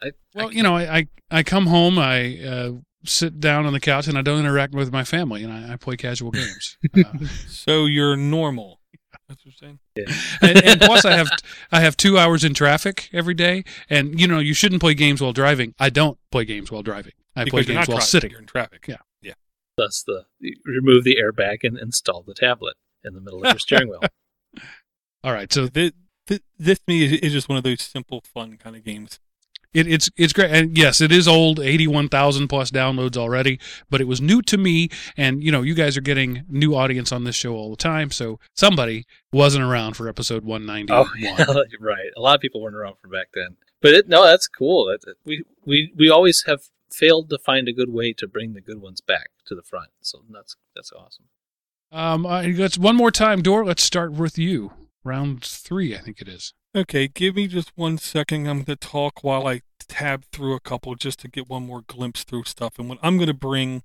Well, I come home, I sit down on the couch, and I don't interact with my family, and I play casual games. So you're normal. That's what you're saying. Yeah. and plus, I have 2 hours in traffic every day, and you shouldn't play games while driving. I don't play games while driving. I Because play you're games not while driving, sitting. You're in traffic. Yeah. Thus, you remove the airbag and install the tablet in the middle of your steering wheel. All right, so This to me is just one of those simple, fun kind of games. It's great, and yes, it is old, 81,000 plus downloads already. But it was new to me, and you guys are getting new audience on this show all the time. So somebody wasn't around for episode 191. Oh, yeah, right. A lot of people weren't around from back then. But that's cool. We always have failed to find a good way to bring the good ones back to the front. So that's awesome. Let's one more time, Dor. Let's start with you. Round 3, I think it is. Okay, give me just 1 second. I'm going to talk while I tab through a couple just to get one more glimpse through stuff. And what I'm going to bring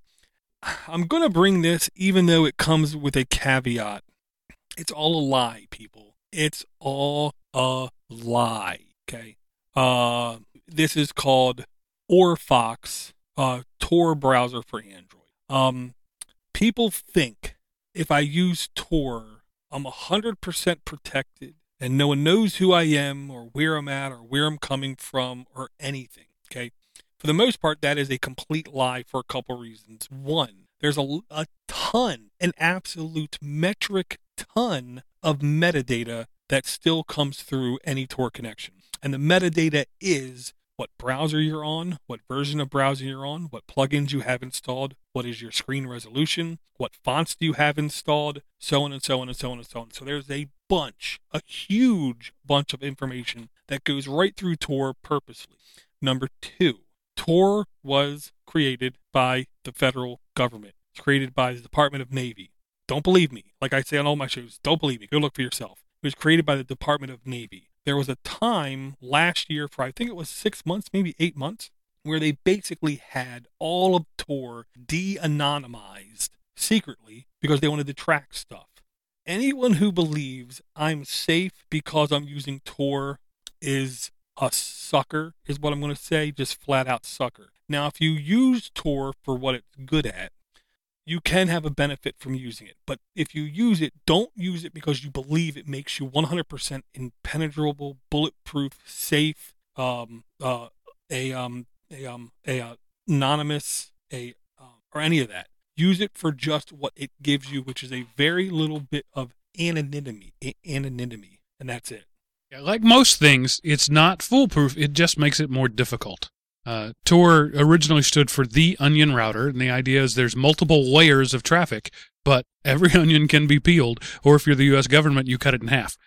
this, even though it comes with a caveat. It's all a lie, people. It's all a lie. Okay. This is called Orfox, Tor browser for Android. People think if I use Tor, I'm 100% protected and no one knows who I am or where I'm at or where I'm coming from or anything. Okay. For the most part, that is a complete lie for a couple reasons. One, there's a ton, an absolute metric ton of metadata that still comes through any Tor connection. And the metadata is what browser you're on, what version of browser you're on, what plugins you have installed, what is your screen resolution, what fonts do you have installed, so on and so on and so on and so on. So there's a huge bunch of information that goes right through Tor purposely. Number 2, Tor was created by the federal government. It's created by the Department of Navy. Don't believe me. Like I say on all my shows, don't believe me. Go look for yourself. It was created by the Department of Navy. There was a time last year for, I think it was 6 months, maybe 8 months, where they basically had all of Tor de-anonymized secretly because they wanted to track stuff. Anyone who believes I'm safe because I'm using Tor is a sucker, is what I'm going to say, just flat out sucker. Now, if you use Tor for what it's good at, you can have a benefit from using it. But if you use it, don't use it because you believe it makes you 100% impenetrable, bulletproof, safe, anonymous, or any of that. Use it for just what it gives you, which is a very little bit of anonymity, and that's it. Yeah, like most things, it's not foolproof. It just makes it more difficult. Tor originally stood for the onion router, and the idea is there's multiple layers of traffic, but every onion can be peeled, or if you're the U.S. government, you cut it in half.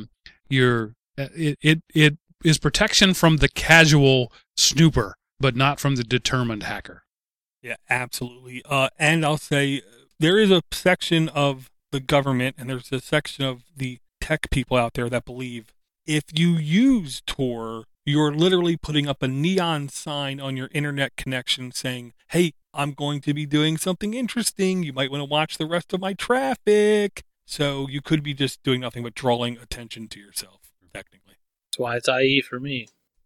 It is protection from the casual snooper, but not from the determined hacker. Yeah, absolutely. And I'll say there is a section of the government, and there's a section of the tech people out there that believe if you use Tor, you're literally putting up a neon sign on your internet connection saying, hey, I'm going to be doing something interesting. You might want to watch the rest of my traffic. So you could be just doing nothing but drawing attention to yourself, technically. That's why it's IE for me.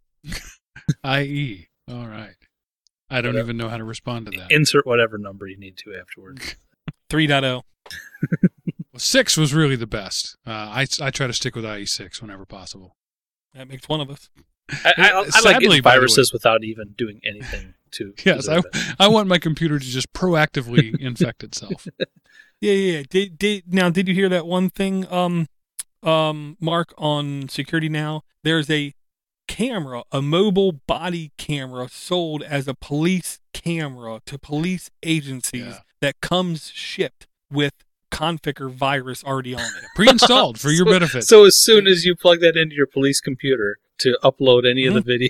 IE. All right. I don't even know how to respond to that. Insert whatever number you need to afterwards. 3.0. Well, 6 was really the best. I try to stick with IE6 whenever possible. That makes one of us. I like Sadly, getting by the viruses without even doing anything to Yes, deserve it. I want my computer to just proactively infect itself. Yeah. Did you hear that one thing, Mark, on Security Now? There's a camera, a mobile body camera sold as a police camera to police agencies that comes shipped with Conficker virus already on it. Pre-installed for your benefit. So as soon as you plug that into your police computer to upload any of the video.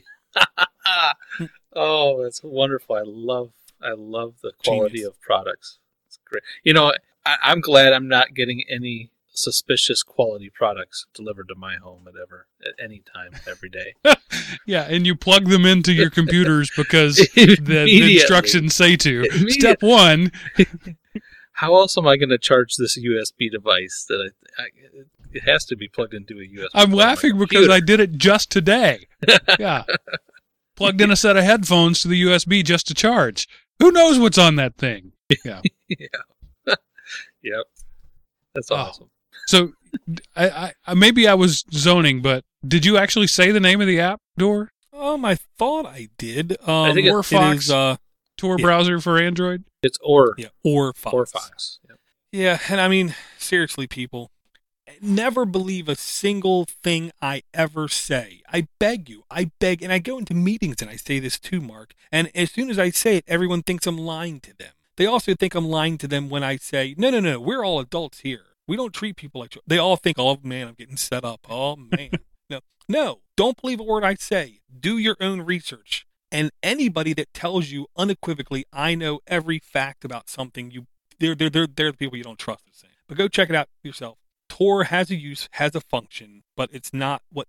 Oh, that's wonderful. I love the quality of products. It's great. I'm glad I'm not getting any suspicious quality products delivered to my home at any time, every day. Yeah, and you plug them into your computers because the instructions say to. Step 1. How else am I going to charge this USB device that it has to be plugged into a USB? I'm laughing because I did it just today. Yeah. plugged in a set of headphones to the USB just to charge. Who knows what's on that thing? Yeah. Yeah. Yep. That's awesome. So I maybe I was zoning, but did you actually say the name of the app, Door? I thought I did. I think Or Fox? It is, Tor browser for Android? It's or Fox. or Fox. Yep. Yeah, and I mean, seriously, people, never believe a single thing I ever say. I beg you. I beg, and I go into meetings and I say this too, Mark, and as soon as I say it, everyone thinks I'm lying to them. They also think I'm lying to them when I say, no, we're all adults here. We don't treat people like children. They all think, oh, man, I'm getting set up. Oh, man. No, don't believe a word I say. Do your own research. And anybody that tells you unequivocally, I know every fact about something, they're the people you don't trust. But go check it out yourself. Tor has a use, has a function, but it's not what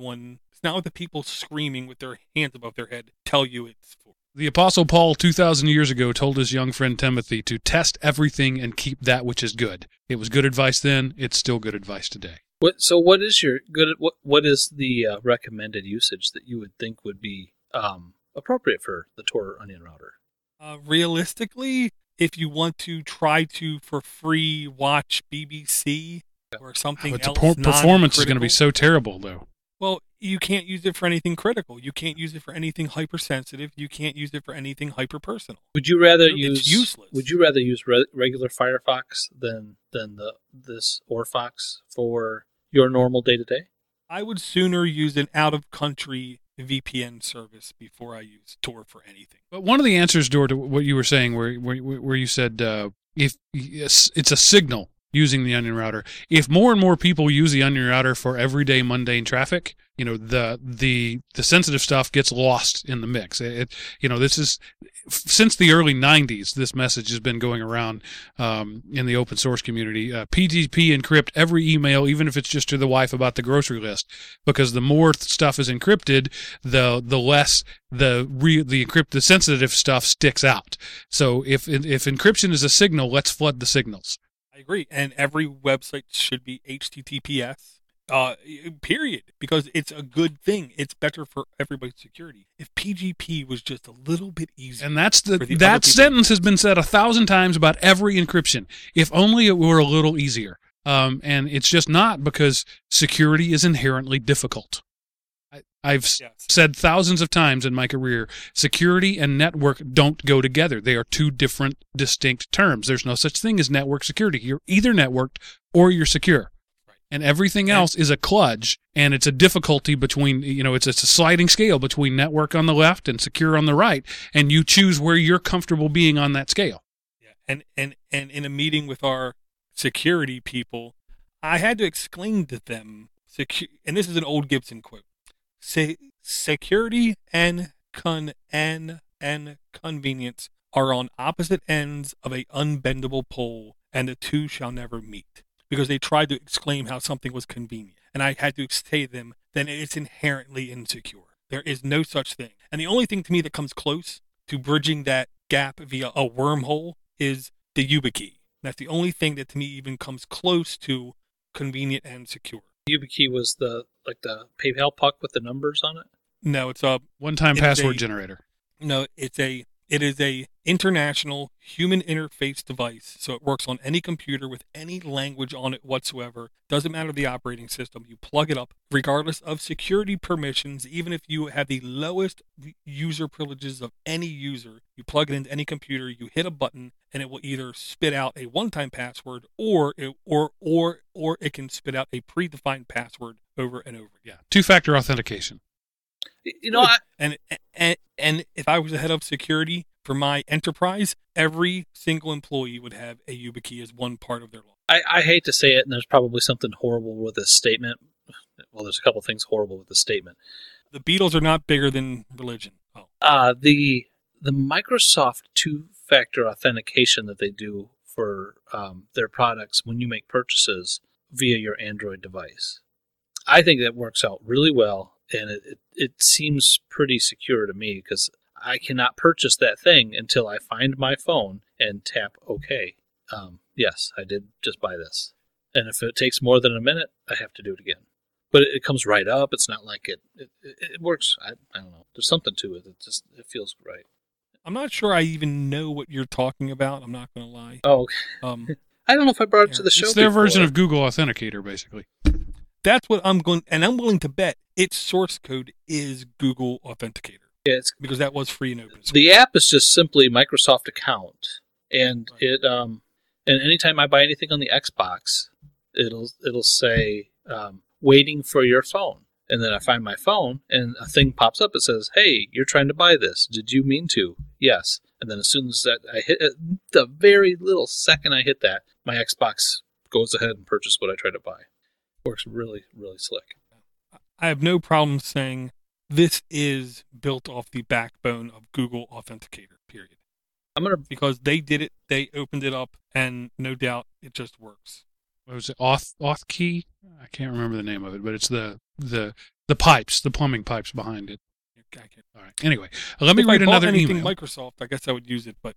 the people screaming with their hands above their head tell you it's for. The Apostle Paul 2,000 years ago told his young friend Timothy to test everything and keep that which is good. It was good advice then. It's still good advice today. What is your good? What is the recommended usage that you would think would be appropriate for the Tor Onion router? Realistically, if you want to try to for free watch BBC or something But else, the performance is going to be so terrible, though. Well, you can't use it for anything critical. You can't use it for anything hypersensitive. You can't use it for anything hyperpersonal. Would you rather It's useless. Would you rather use regular Firefox than this OrFox for your normal day to day? I would sooner use an out-of-country VPN service before I use Tor for anything. But one of the answers, Door, to what you were saying, where you said if it's a signal using the Onion router, if more and more people use the Onion router for everyday mundane traffic, the sensitive stuff gets lost in the mix. This is since the early 90s. This message has been going around in the open source community. PGP encrypt every email, even if it's just to the wife about the grocery list, because the more stuff is encrypted, the less the sensitive stuff sticks out. So if encryption is a signal, let's flood the signals. I agree. And every website should be HTTPS. Period, because it's a good thing. It's better for everybody's security. If PGP was just a little bit easier, and that sentence has been said 1,000 times about every encryption. If only it were a little easier, and it's just not, because security is inherently difficult. I've said thousands of times in my career, security and network don't go together. They are two different, distinct terms. There's no such thing as network security. You're either networked or you're secure. And everything else is a kludge, and it's a difficulty between, it's a sliding scale between network on the left and secure on the right, and you choose where you're comfortable being on that scale. Yeah, and in a meeting with our security people, I had to explain to them, and this is an old Gibson quote, security and convenience are on opposite ends of a unbendable pole, and the two shall never meet. Because they tried to explain how something was convenient. And I had to say to them, then it's inherently insecure. There is no such thing. And the only thing to me that comes close to bridging that gap via a wormhole is the YubiKey. That's the only thing that to me even comes close to convenient and secure. YubiKey was the PayPal puck with the numbers on it? No, it's a one-time password generator. No, it is a international human interface device, so it works on any computer with any language on it whatsoever. Doesn't matter the operating system. You plug it up, regardless of security permissions, even if you have the lowest user privileges of any user. You plug it into any computer, you hit a button, and it will either spit out a one-time password or it can spit out a predefined password over and over again. Two-factor authentication. And if I was the head of security for my enterprise, every single employee would have a YubiKey as one part of their life. I hate to say it, and there's probably something horrible with this statement. Well, there's a couple things horrible with this statement. The Beatles are not bigger than religion. The Microsoft two-factor authentication that they do for their products when you make purchases via your Android device, I think that works out really well. And it seems pretty secure to me, because I cannot purchase that thing until I find my phone and tap OK. Yes, I did just buy this. And if it takes more than a minute, I have to do it again. but it comes right up. It's not like it works. I don't know. There's something to it. It feels right. I'm not sure I even know what you're talking about. I'm not going to lie. Oh, okay. I don't know if I brought it to the show. It's their before. version of Google Authenticator, basically. That's what I'm going, and I'm willing to bet its source code is Google Authenticator. Yeah, it's because that was free and open source. The app is just simply Microsoft account, and it and anytime I buy anything on the Xbox, it'll say waiting for your phone, and then I find my phone and a thing pops up. It says, "Hey, you're trying to buy this. Did you mean to?" Yes. And then as soon as that I hit the very little second I hit that, my Xbox goes ahead and purchases what I tried to buy. Works really, really slick. I have no problem saying this is built off the backbone of Google Authenticator, period. Because they did it, they opened it up, and no doubt it just works. What was it? Auth-key? I can't remember the name of it, but it's the pipes, the plumbing pipes behind it. All right. Anyway, let me read another email. Microsoft, I guess I would use it, but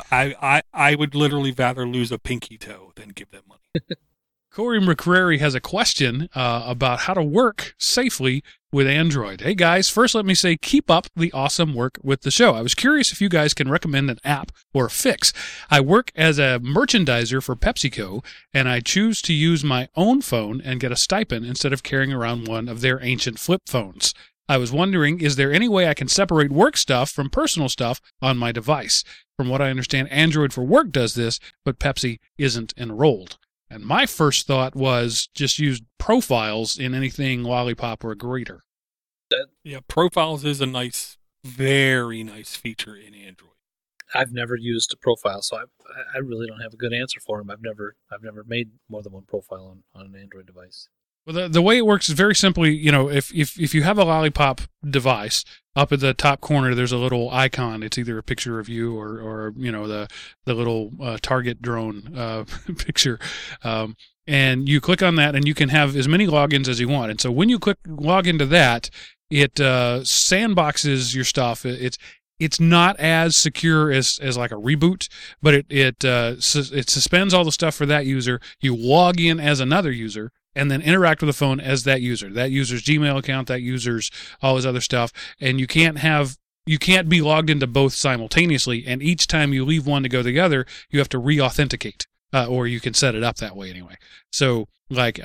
I would literally rather lose a pinky toe than give them money. Corey McCrary has a question about how to work safely with Android. Hey guys, first let me say keep up the awesome work with the show. I was curious if you guys can recommend an app or a fix. I work as a merchandiser for PepsiCo, and I choose to use my own phone and get a stipend instead of carrying around one of their ancient flip phones. I was wondering, is there any way I can separate work stuff from personal stuff on my device? From what I understand, Android for Work does this, but Pepsi isn't enrolled. And my first thought was just use profiles in anything Lollipop or Greater. Yeah, profiles is a nice, very nice feature in Android. I've never used a profile, so I really don't have a good answer for him. I've never made more than one profile on an Android device. Well, the way it works is very simply, if you have a Lollipop device, up at the top corner there's a little icon. It's either a picture of you or the little target drone picture, and you click on that, and you can have as many logins as you want. And so when you log into that, it sandboxes your stuff. It's not as secure as like a reboot, but it suspends all the stuff for that user. You log in as another user, and then interact with the phone as that user's Gmail account, that user's all his other stuff. And you can't be logged into both simultaneously. And each time you leave one to go to the other, you have to re-authenticate, or you can set it up that way anyway. So like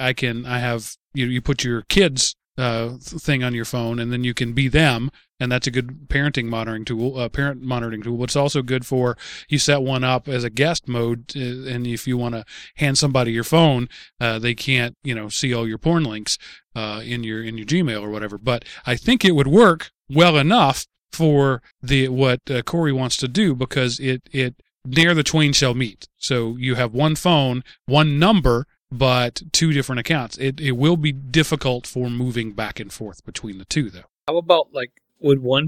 you put your kids thing on your phone, and then you can be them, and that's a good parent monitoring tool. But it's also good for you set one up as a guest mode, and if you want to hand somebody your phone, they can't see all your porn links in your Gmail or whatever. But I think it would work well enough for what Corey wants to do, because it near the twain shall meet. So you have one phone, one number, but two different accounts. It will be difficult for moving back and forth between the two, though. How about would one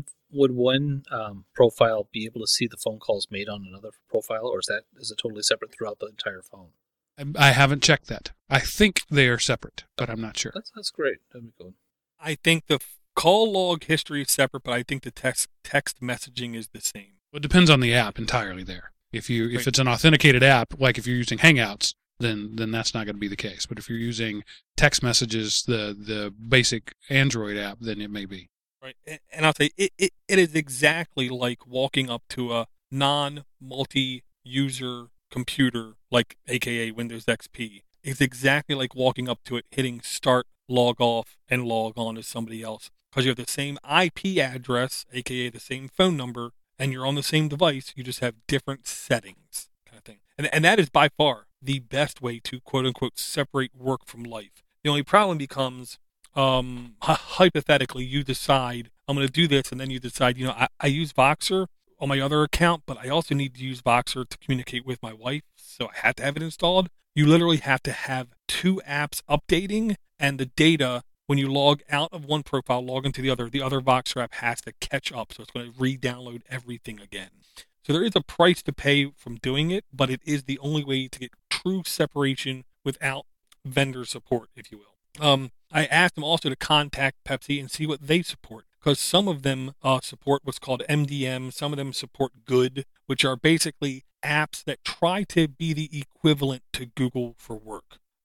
profile be able to see the phone calls made on another profile, or is it totally separate throughout the entire phone? I haven't checked that. I think they are separate, but I'm not sure. That's great. That'd be good. I think the call log history is separate, but I think the text messaging is the same. Well, it depends on the app entirely there. If it's an authenticated app, like if you're using Hangouts, then that's not going to be the case. But if you're using text messages, the basic Android app, then it may be. Right. And I'll say it is exactly like walking up to a non-multi-user computer, like AKA Windows XP. It's exactly like walking up to it, hitting start, log off, and log on as somebody else. Because you have the same IP address, AKA the same phone number, and you're on the same device. You just have different settings, kind of thing. And that is by far the best way to quote-unquote separate work from life. The only problem becomes, hypothetically, you decide, I'm going to do this, and then you decide, I use Voxer on my other account, but I also need to use Voxer to communicate with my wife, so I have to have it installed. You literally have to have two apps updating, and the data, when you log out of one profile, log into the other Voxer app has to catch up, so it's going to re-download everything again. So there is a price to pay from doing it, but it is the only way to get true separation without vendor support, if you will. I asked them also to contact Pepsi and see what they support, because some of them support what's called MDM, some of them support Good, which are basically apps that try to be the equivalent to Google for Work.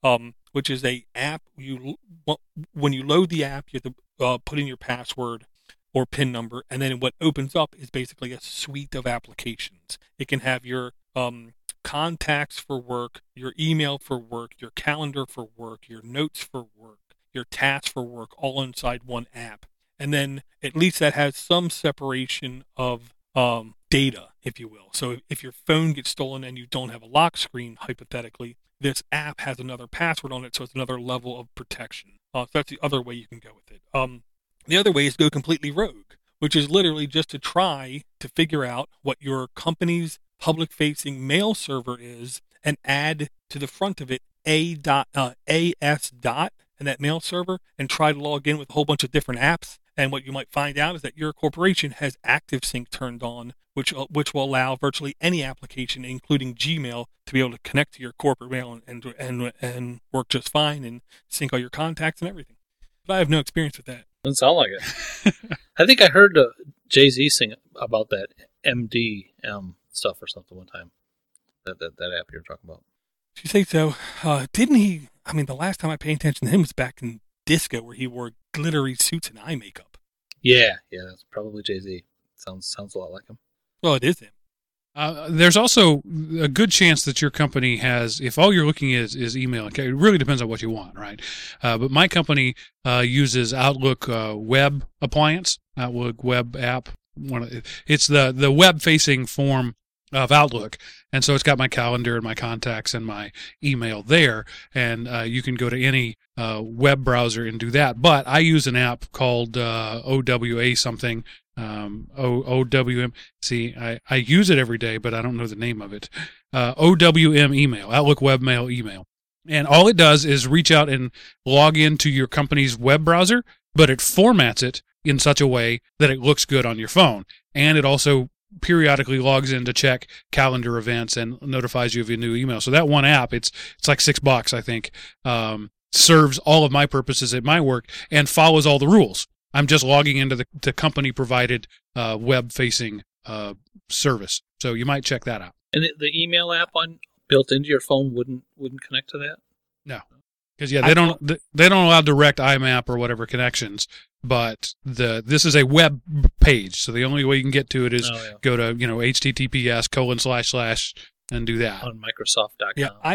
which is a app. When you load the app, you have to put in your password or PIN number, and then what opens up is basically a suite of applications. It can have your contacts for work, your email for work, your calendar for work, your notes for work, your tasks for work, all inside one app. And then at least that has some separation of data, if you will. So if your phone gets stolen and you don't have a lock screen, hypothetically, this app has another password on it, so it's another level of protection. So that's the other way you can go with it. The other way is to go completely rogue, which is literally just to try to figure out what your company's public-facing mail server is and add to the front of it AS dot and that mail server and try to log in with a whole bunch of different apps. And what you might find out is that your corporation has ActiveSync turned on, which will allow virtually any application, including Gmail, to be able to connect to your corporate mail and work just fine and sync all your contacts and everything. But I have no experience with that. Doesn't sound like it. I think I heard Jay-Z sing about that MDM stuff or something one time. That app you're talking about. If you say so. Didn't he? I mean, the last time I paid attention to him was back in disco where he wore glittery suits and eye makeup. Yeah, that's probably Jay-Z. Sounds a lot like him. Well, it is him. There's also a good chance that your company has, if all you're looking at is email, okay, it really depends on what you want, right? But my company uses Outlook web appliance, Outlook web app. It's the web-facing form of Outlook, and so it's got my calendar and my contacts and my email there, and you can go to any web browser and do that. But I use an app called OWA something. OWM. See, I use it every day, but I don't know the name of it. OWM email, Outlook Webmail email. And all it does is reach out and log into your company's web browser, but it formats it in such a way that it looks good on your phone. And it also periodically logs in to check calendar events and notifies you of your new email. So that one app, it's like $6, I think, serves all of my purposes at my work and follows all the rules. I'm just logging into the company-provided web-facing service, so you might check that out. And the email app built into your phone wouldn't connect to that? No, because they don't allow direct IMAP or whatever connections. But this is a web page, so the only way you can get to it is go to https:// and do that on Microsoft.com. Yeah,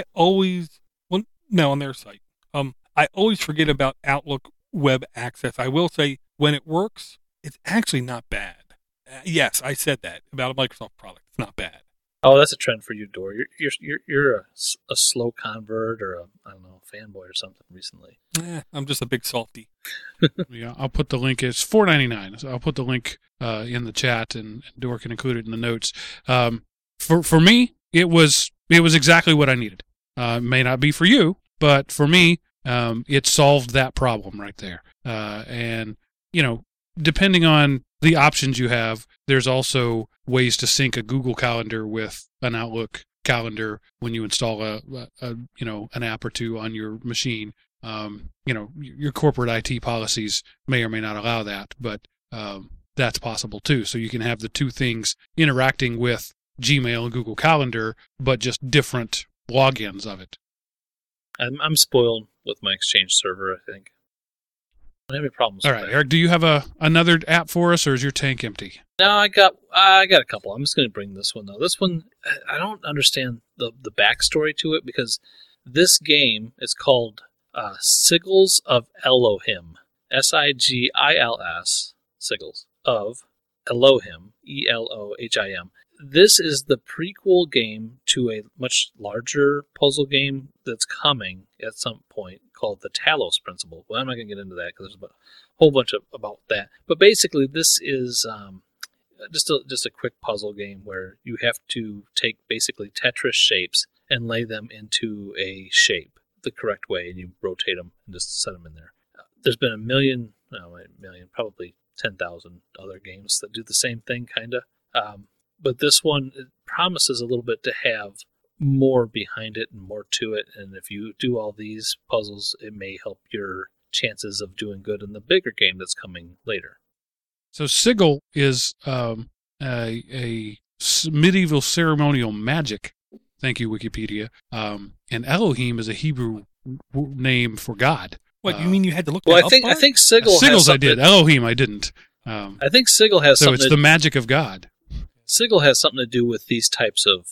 on their site. I always forget about Outlook web access. I will say, when it works, it's actually not bad. Yes, I said that about a Microsoft product. It's not bad. Oh, that's a trend for you, Dor. You're a slow convert or I don't know, fanboy or something recently. I'm just a big softy. Yeah, I'll put the link. It's $4.99. So I'll put the link in the chat, and Dor can include it in the notes. For me, it was exactly what I needed. It may not be for you, but for me, it solved that problem right there. And depending on the options you have, there's also ways to sync a Google Calendar with an Outlook calendar when you install an app or two on your machine. Your corporate IT policies may or may not allow that, but that's possible too. So you can have the two things interacting with Gmail and Google Calendar, but just different logins of it. I'm spoiled with my Exchange server, I think. I don't have any problems All with right, that. Eric, do you have another app for us, or is your tank empty? No, I got a couple. I'm just going to bring this one, though. This one, I don't understand the backstory to it, because this game is called Sigils of Elohim. SIGILS, Sigils of Elohim, ELOHIM. This is the prequel game to a much larger puzzle game that's coming at some point called the Talos Principle. Well, I'm not going to get into that because there's a whole bunch about that. But basically, this is just a quick puzzle game where you have to take basically Tetris shapes and lay them into a shape the correct way, and you rotate them and just set them in there. There's been probably 10,000 other games that do the same thing, kind of. But this one, it promises a little bit to have more behind it and more to it. And if you do all these puzzles, it may help your chances of doing good in the bigger game that's coming later. So Sigil is a medieval ceremonial magic. Thank you, Wikipedia. And Elohim is a Hebrew name for God. What, you mean you had to look Well, that I up, think Mark? Sigil has Siggles I something. did. Elohim I didn't. I think Sigil has So something. it's the magic of God. Sigil has something to do with these types of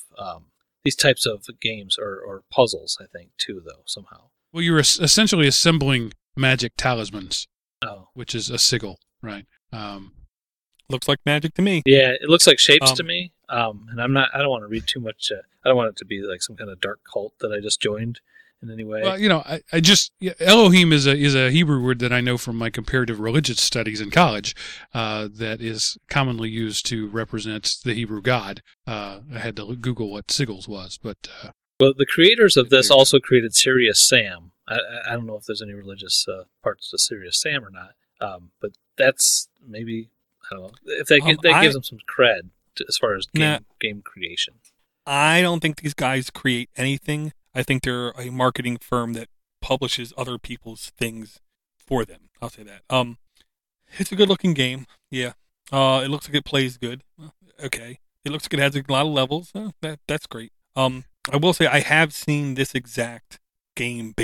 games or puzzles. I think too, though somehow. Well, you're essentially assembling magic talismans, Oh, which is a sigil, right? Looks like magic to me. yeah, it looks like shapes to Um, me. And I don't want to read too much. I don't want it to be like some kind of dark cult that I just joined in any way. Well, I just Elohim is a Hebrew word that I know from my comparative religious studies in college, that is commonly used to represent the Hebrew God. I had to Google what sigils was, but Well, the creators of this There you go. also created Sirius Sam. I don't know if there's any religious parts to Sirius Sam or not, but that's maybe, I don't know, if that gives them some cred as far as game creation. I don't think these guys create anything. I think they're a marketing firm that publishes other people's things for them. I'll say that. It's a good looking game. Yeah. It looks like it plays good. Okay. It looks like it has a lot of levels. That's great. I will say I have seen this exact game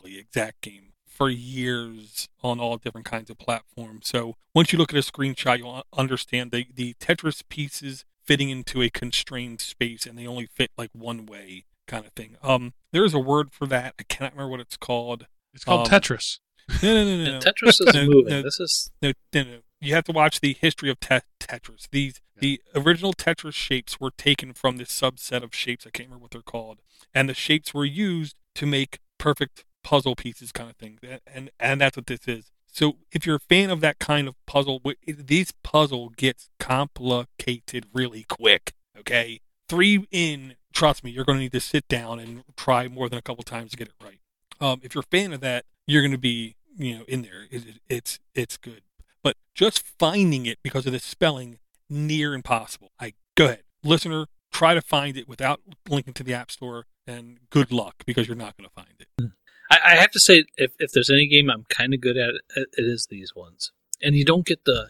for years on all different kinds of platforms. So once you look at a screenshot, you'll understand the Tetris pieces fitting into a constrained space, and they only fit like one way, kind of thing. There is a word for that. I cannot remember what it's called. it's called Tetris. No. And Tetris is moving. No. This is No. You have to watch the history of Tetris. The original Tetris shapes were taken from this subset of shapes. I can't remember what they're called, and the shapes were used to make perfect puzzle pieces, kind of thing. And that's what this is. So if you're a fan of that kind of puzzle, this puzzle gets complicated really quick. Okay, 3 in, trust me, you're going to need to sit down and try more than a couple times to get it right. If you're a fan of that, you're going to be, in there. It's good. But just finding it because of the spelling, near impossible. Go ahead, listener, try to find it without linking to the App Store, and good luck, because you're not going to find it. I have to say, if there's any game I'm kind of good at, it is these ones. And you don't get the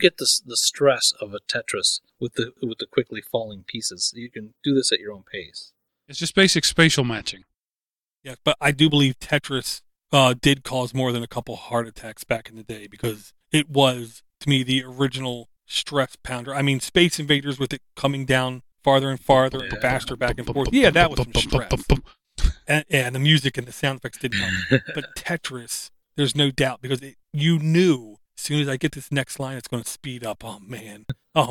stress of a Tetris with the quickly falling pieces. You can do this at your own pace. It's just basic spatial matching. Yeah, but I do believe Tetris did cause more than a couple heart attacks back in the day, because it was, to me, the original stress pounder. I mean, Space Invaders, with it coming down farther and farther, and faster back and forth. Yeah, that was some stress. And the music and the sound effects didn't help. But Tetris, there's no doubt, because you knew as soon as I get this next line, it's going to speed up. Oh man,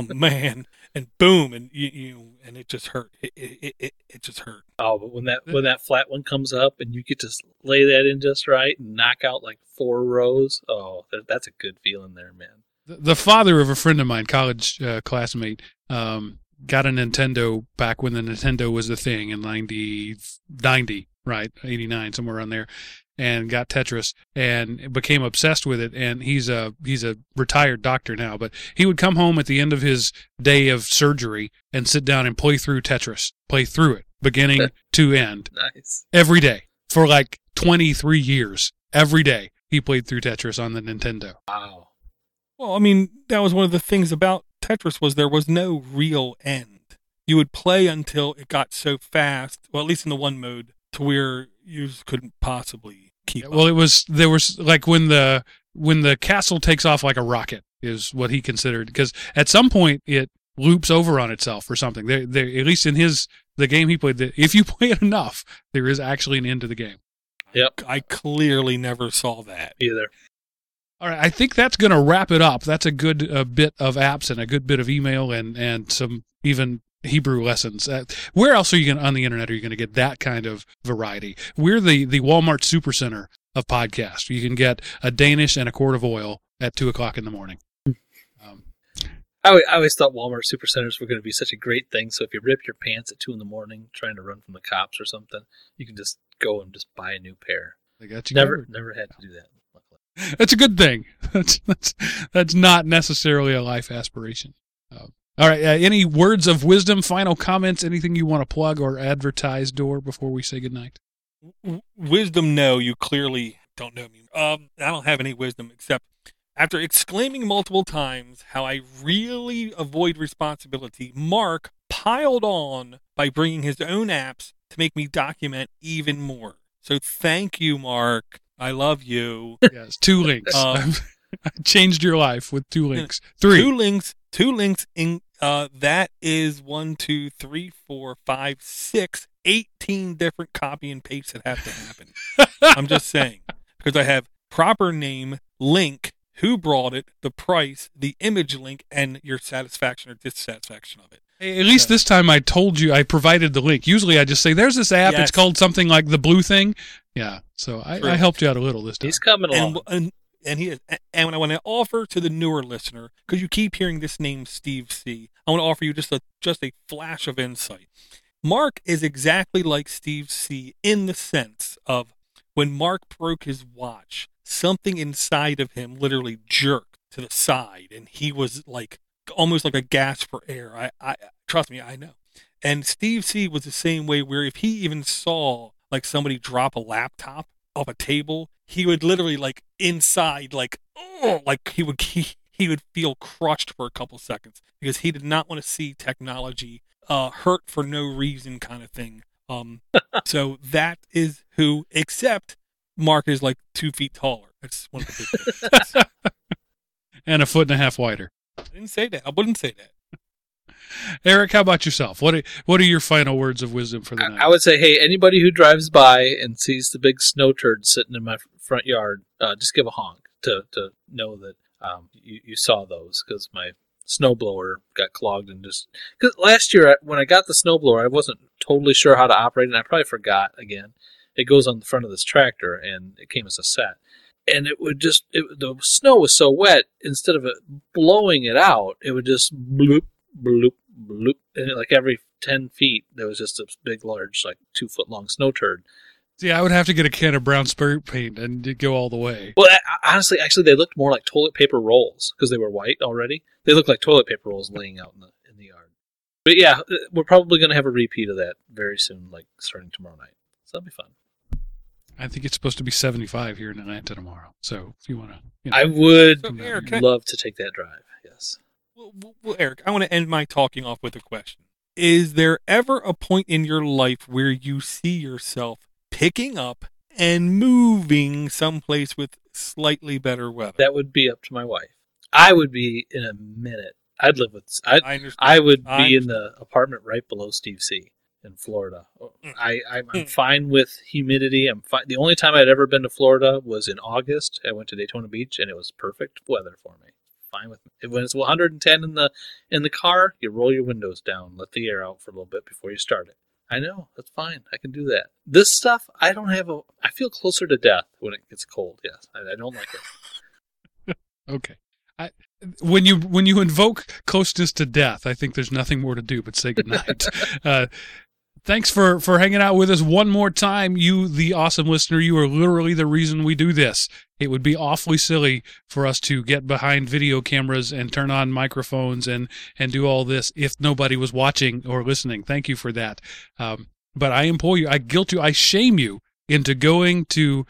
and boom, and and it just hurt. It just hurt. Oh, but when that flat one comes up and you get to lay that in just right and knock out like 4 rows, that's a good feeling there, man. The father of a friend of mine, college classmate, got a Nintendo back when the Nintendo was the thing in 90, right, 89, somewhere around there, and got Tetris and became obsessed with it. And he's a retired doctor now, but he would come home at the end of his day of surgery and sit down and play through Tetris, play through it, beginning to end, Nice. every day for like 23 years. Every day he played through Tetris on the Nintendo. Wow. Well, I mean, that was one of the things about Tetris, was there was no real end. You would play until it got so fast, well, at least in the one mode, to where you just couldn't possibly keep up. Well, there was like when the castle takes off like a rocket is what he considered, because at some point it loops over on itself or something. There, at least in the game he played, if you play it enough, there is actually an end to the game. Yep. I clearly never saw that. Either. All right, I think that's going to wrap it up. That's a good bit of apps and a good bit of email and some even Hebrew lessons. Where else are you on the internet are you going to get that kind of variety? We're the Walmart Supercenter of podcasts. You can get a Danish and a quart of oil at 2:00 in the morning. I always thought Walmart Supercenters were going to be such a great thing. So if you rip your pants at 2 a.m. trying to run from the cops or something, you can just go and just buy a new pair. They got you Never covered. had to do that. That's a good thing. That's not necessarily a life aspiration. All right. Any words of wisdom, final comments, anything you want to plug or advertise, Dor, before we say goodnight? Wisdom, no, you clearly don't know me. I don't have any wisdom, except after exclaiming multiple times how I really avoid responsibility, Mark piled on by bringing his own apps to make me document even more. So thank you, Mark. I love you. Yes, 2 links. Um, I changed your life with 2 links. 3. 2 links in that is 1, 2, 3, 4, 5, 6, 18 different copy and paste that have to happen. I'm just saying. Because I have proper name, link, who brought it, the price, the image link, and your satisfaction or dissatisfaction of it. Hey, at least this time I told you, I provided the link. Usually I just say, there's this app, Yes. it's called something like the blue thing. Yeah, so I helped you out a little this time. He's coming along. And he is. And I want to offer to the newer listener, because you keep hearing this name, Steve C. I want to offer you just a flash of insight. Mark is exactly like Steve C. in the sense of when Mark broke his watch, something inside of him literally jerked to the side, and he was like almost like a gasp for air. I trust me, I know. And Steve C. was the same way, where if he even saw like somebody drop a laptop off a table, he would literally like inside like he would feel crushed for a couple seconds, because he did not want to see technology hurt for no reason kind of thing. So that is who, except Mark is like 2 feet taller. That's one of the big differences. And a 1.5 wider. I didn't say that. I wouldn't say that. Eric, how about yourself? What are your final words of wisdom for the night? I would say, hey, anybody who drives by and sees the big snow turd sitting in my front yard, just give a honk to know that you saw those, because my snowblower got clogged and just... Because last year, when I got the snowblower, I wasn't totally sure how to operate it, and I probably forgot again. It goes on the front of this tractor, and it came as a set. And it would just... the snow was so wet, instead of it blowing it out, it would just bloop, bloop, bloop. And like every 10 feet, there was just a big, large, like 2-foot-long snow turd. See, I would have to get a can of brown spray paint and go all the way. Well, honestly, actually, they looked more like toilet paper rolls because they were white already. They looked like toilet paper rolls laying out in the yard. But yeah, we're probably going to have a repeat of that very soon, like starting tomorrow night. So that'll be fun. I think it's supposed to be 75 here in Atlanta tomorrow. So if you want to, I would So, Eric, love to take that drive. Yes. Well, Eric, I want to end my talking off with a question. Is there ever a point in your life where you see yourself picking up and moving someplace with slightly better weather? That would be up to my wife. I would be in a minute. I'd live with... I understand. I would be in the apartment right below Steve C. in Florida. I'm fine with humidity. I'm fine. The only time I'd ever been to Florida was in August. I went to Daytona Beach, and it was perfect weather for me. Fine with me. When it's 110 in the car, you roll your windows down, let the air out for a little bit before you start it. I know, that's fine. I can do that. This stuff, I feel closer to death when it gets cold. Yes, I don't like it. Okay. When you invoke closeness to death, I think there's nothing more to do but say goodnight. Thanks for hanging out with us one more time. You, the awesome listener, you are literally the reason we do this. It would be awfully silly for us to get behind video cameras and turn on microphones and do all this if nobody was watching or listening. Thank you for that. But I implore you, I guilt you, I shame you into going to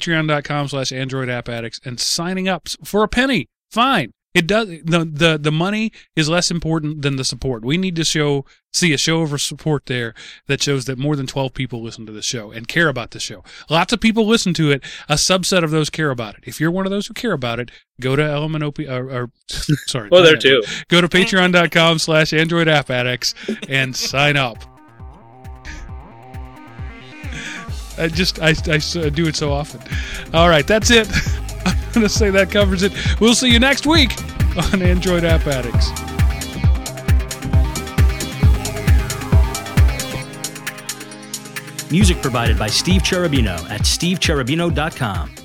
patreon.com/AndroidAppAddicts and signing up for a penny. Fine. It does. The money is less important than the support. We need to see a show of support there that shows that more than 12 people listen to the show and care about the show. Lots of people listen to it. A subset of those care about it. If you're one of those who care about it, go to LMNOP, sorry. Well, there too. Go to patreon.com/AndroidAppAddicts and sign up. I do it so often. All right, that's it. I'm going to say that covers it. We'll see you next week on Android App Addicts. Music provided by Steve Cherubino at stevecherubino.com.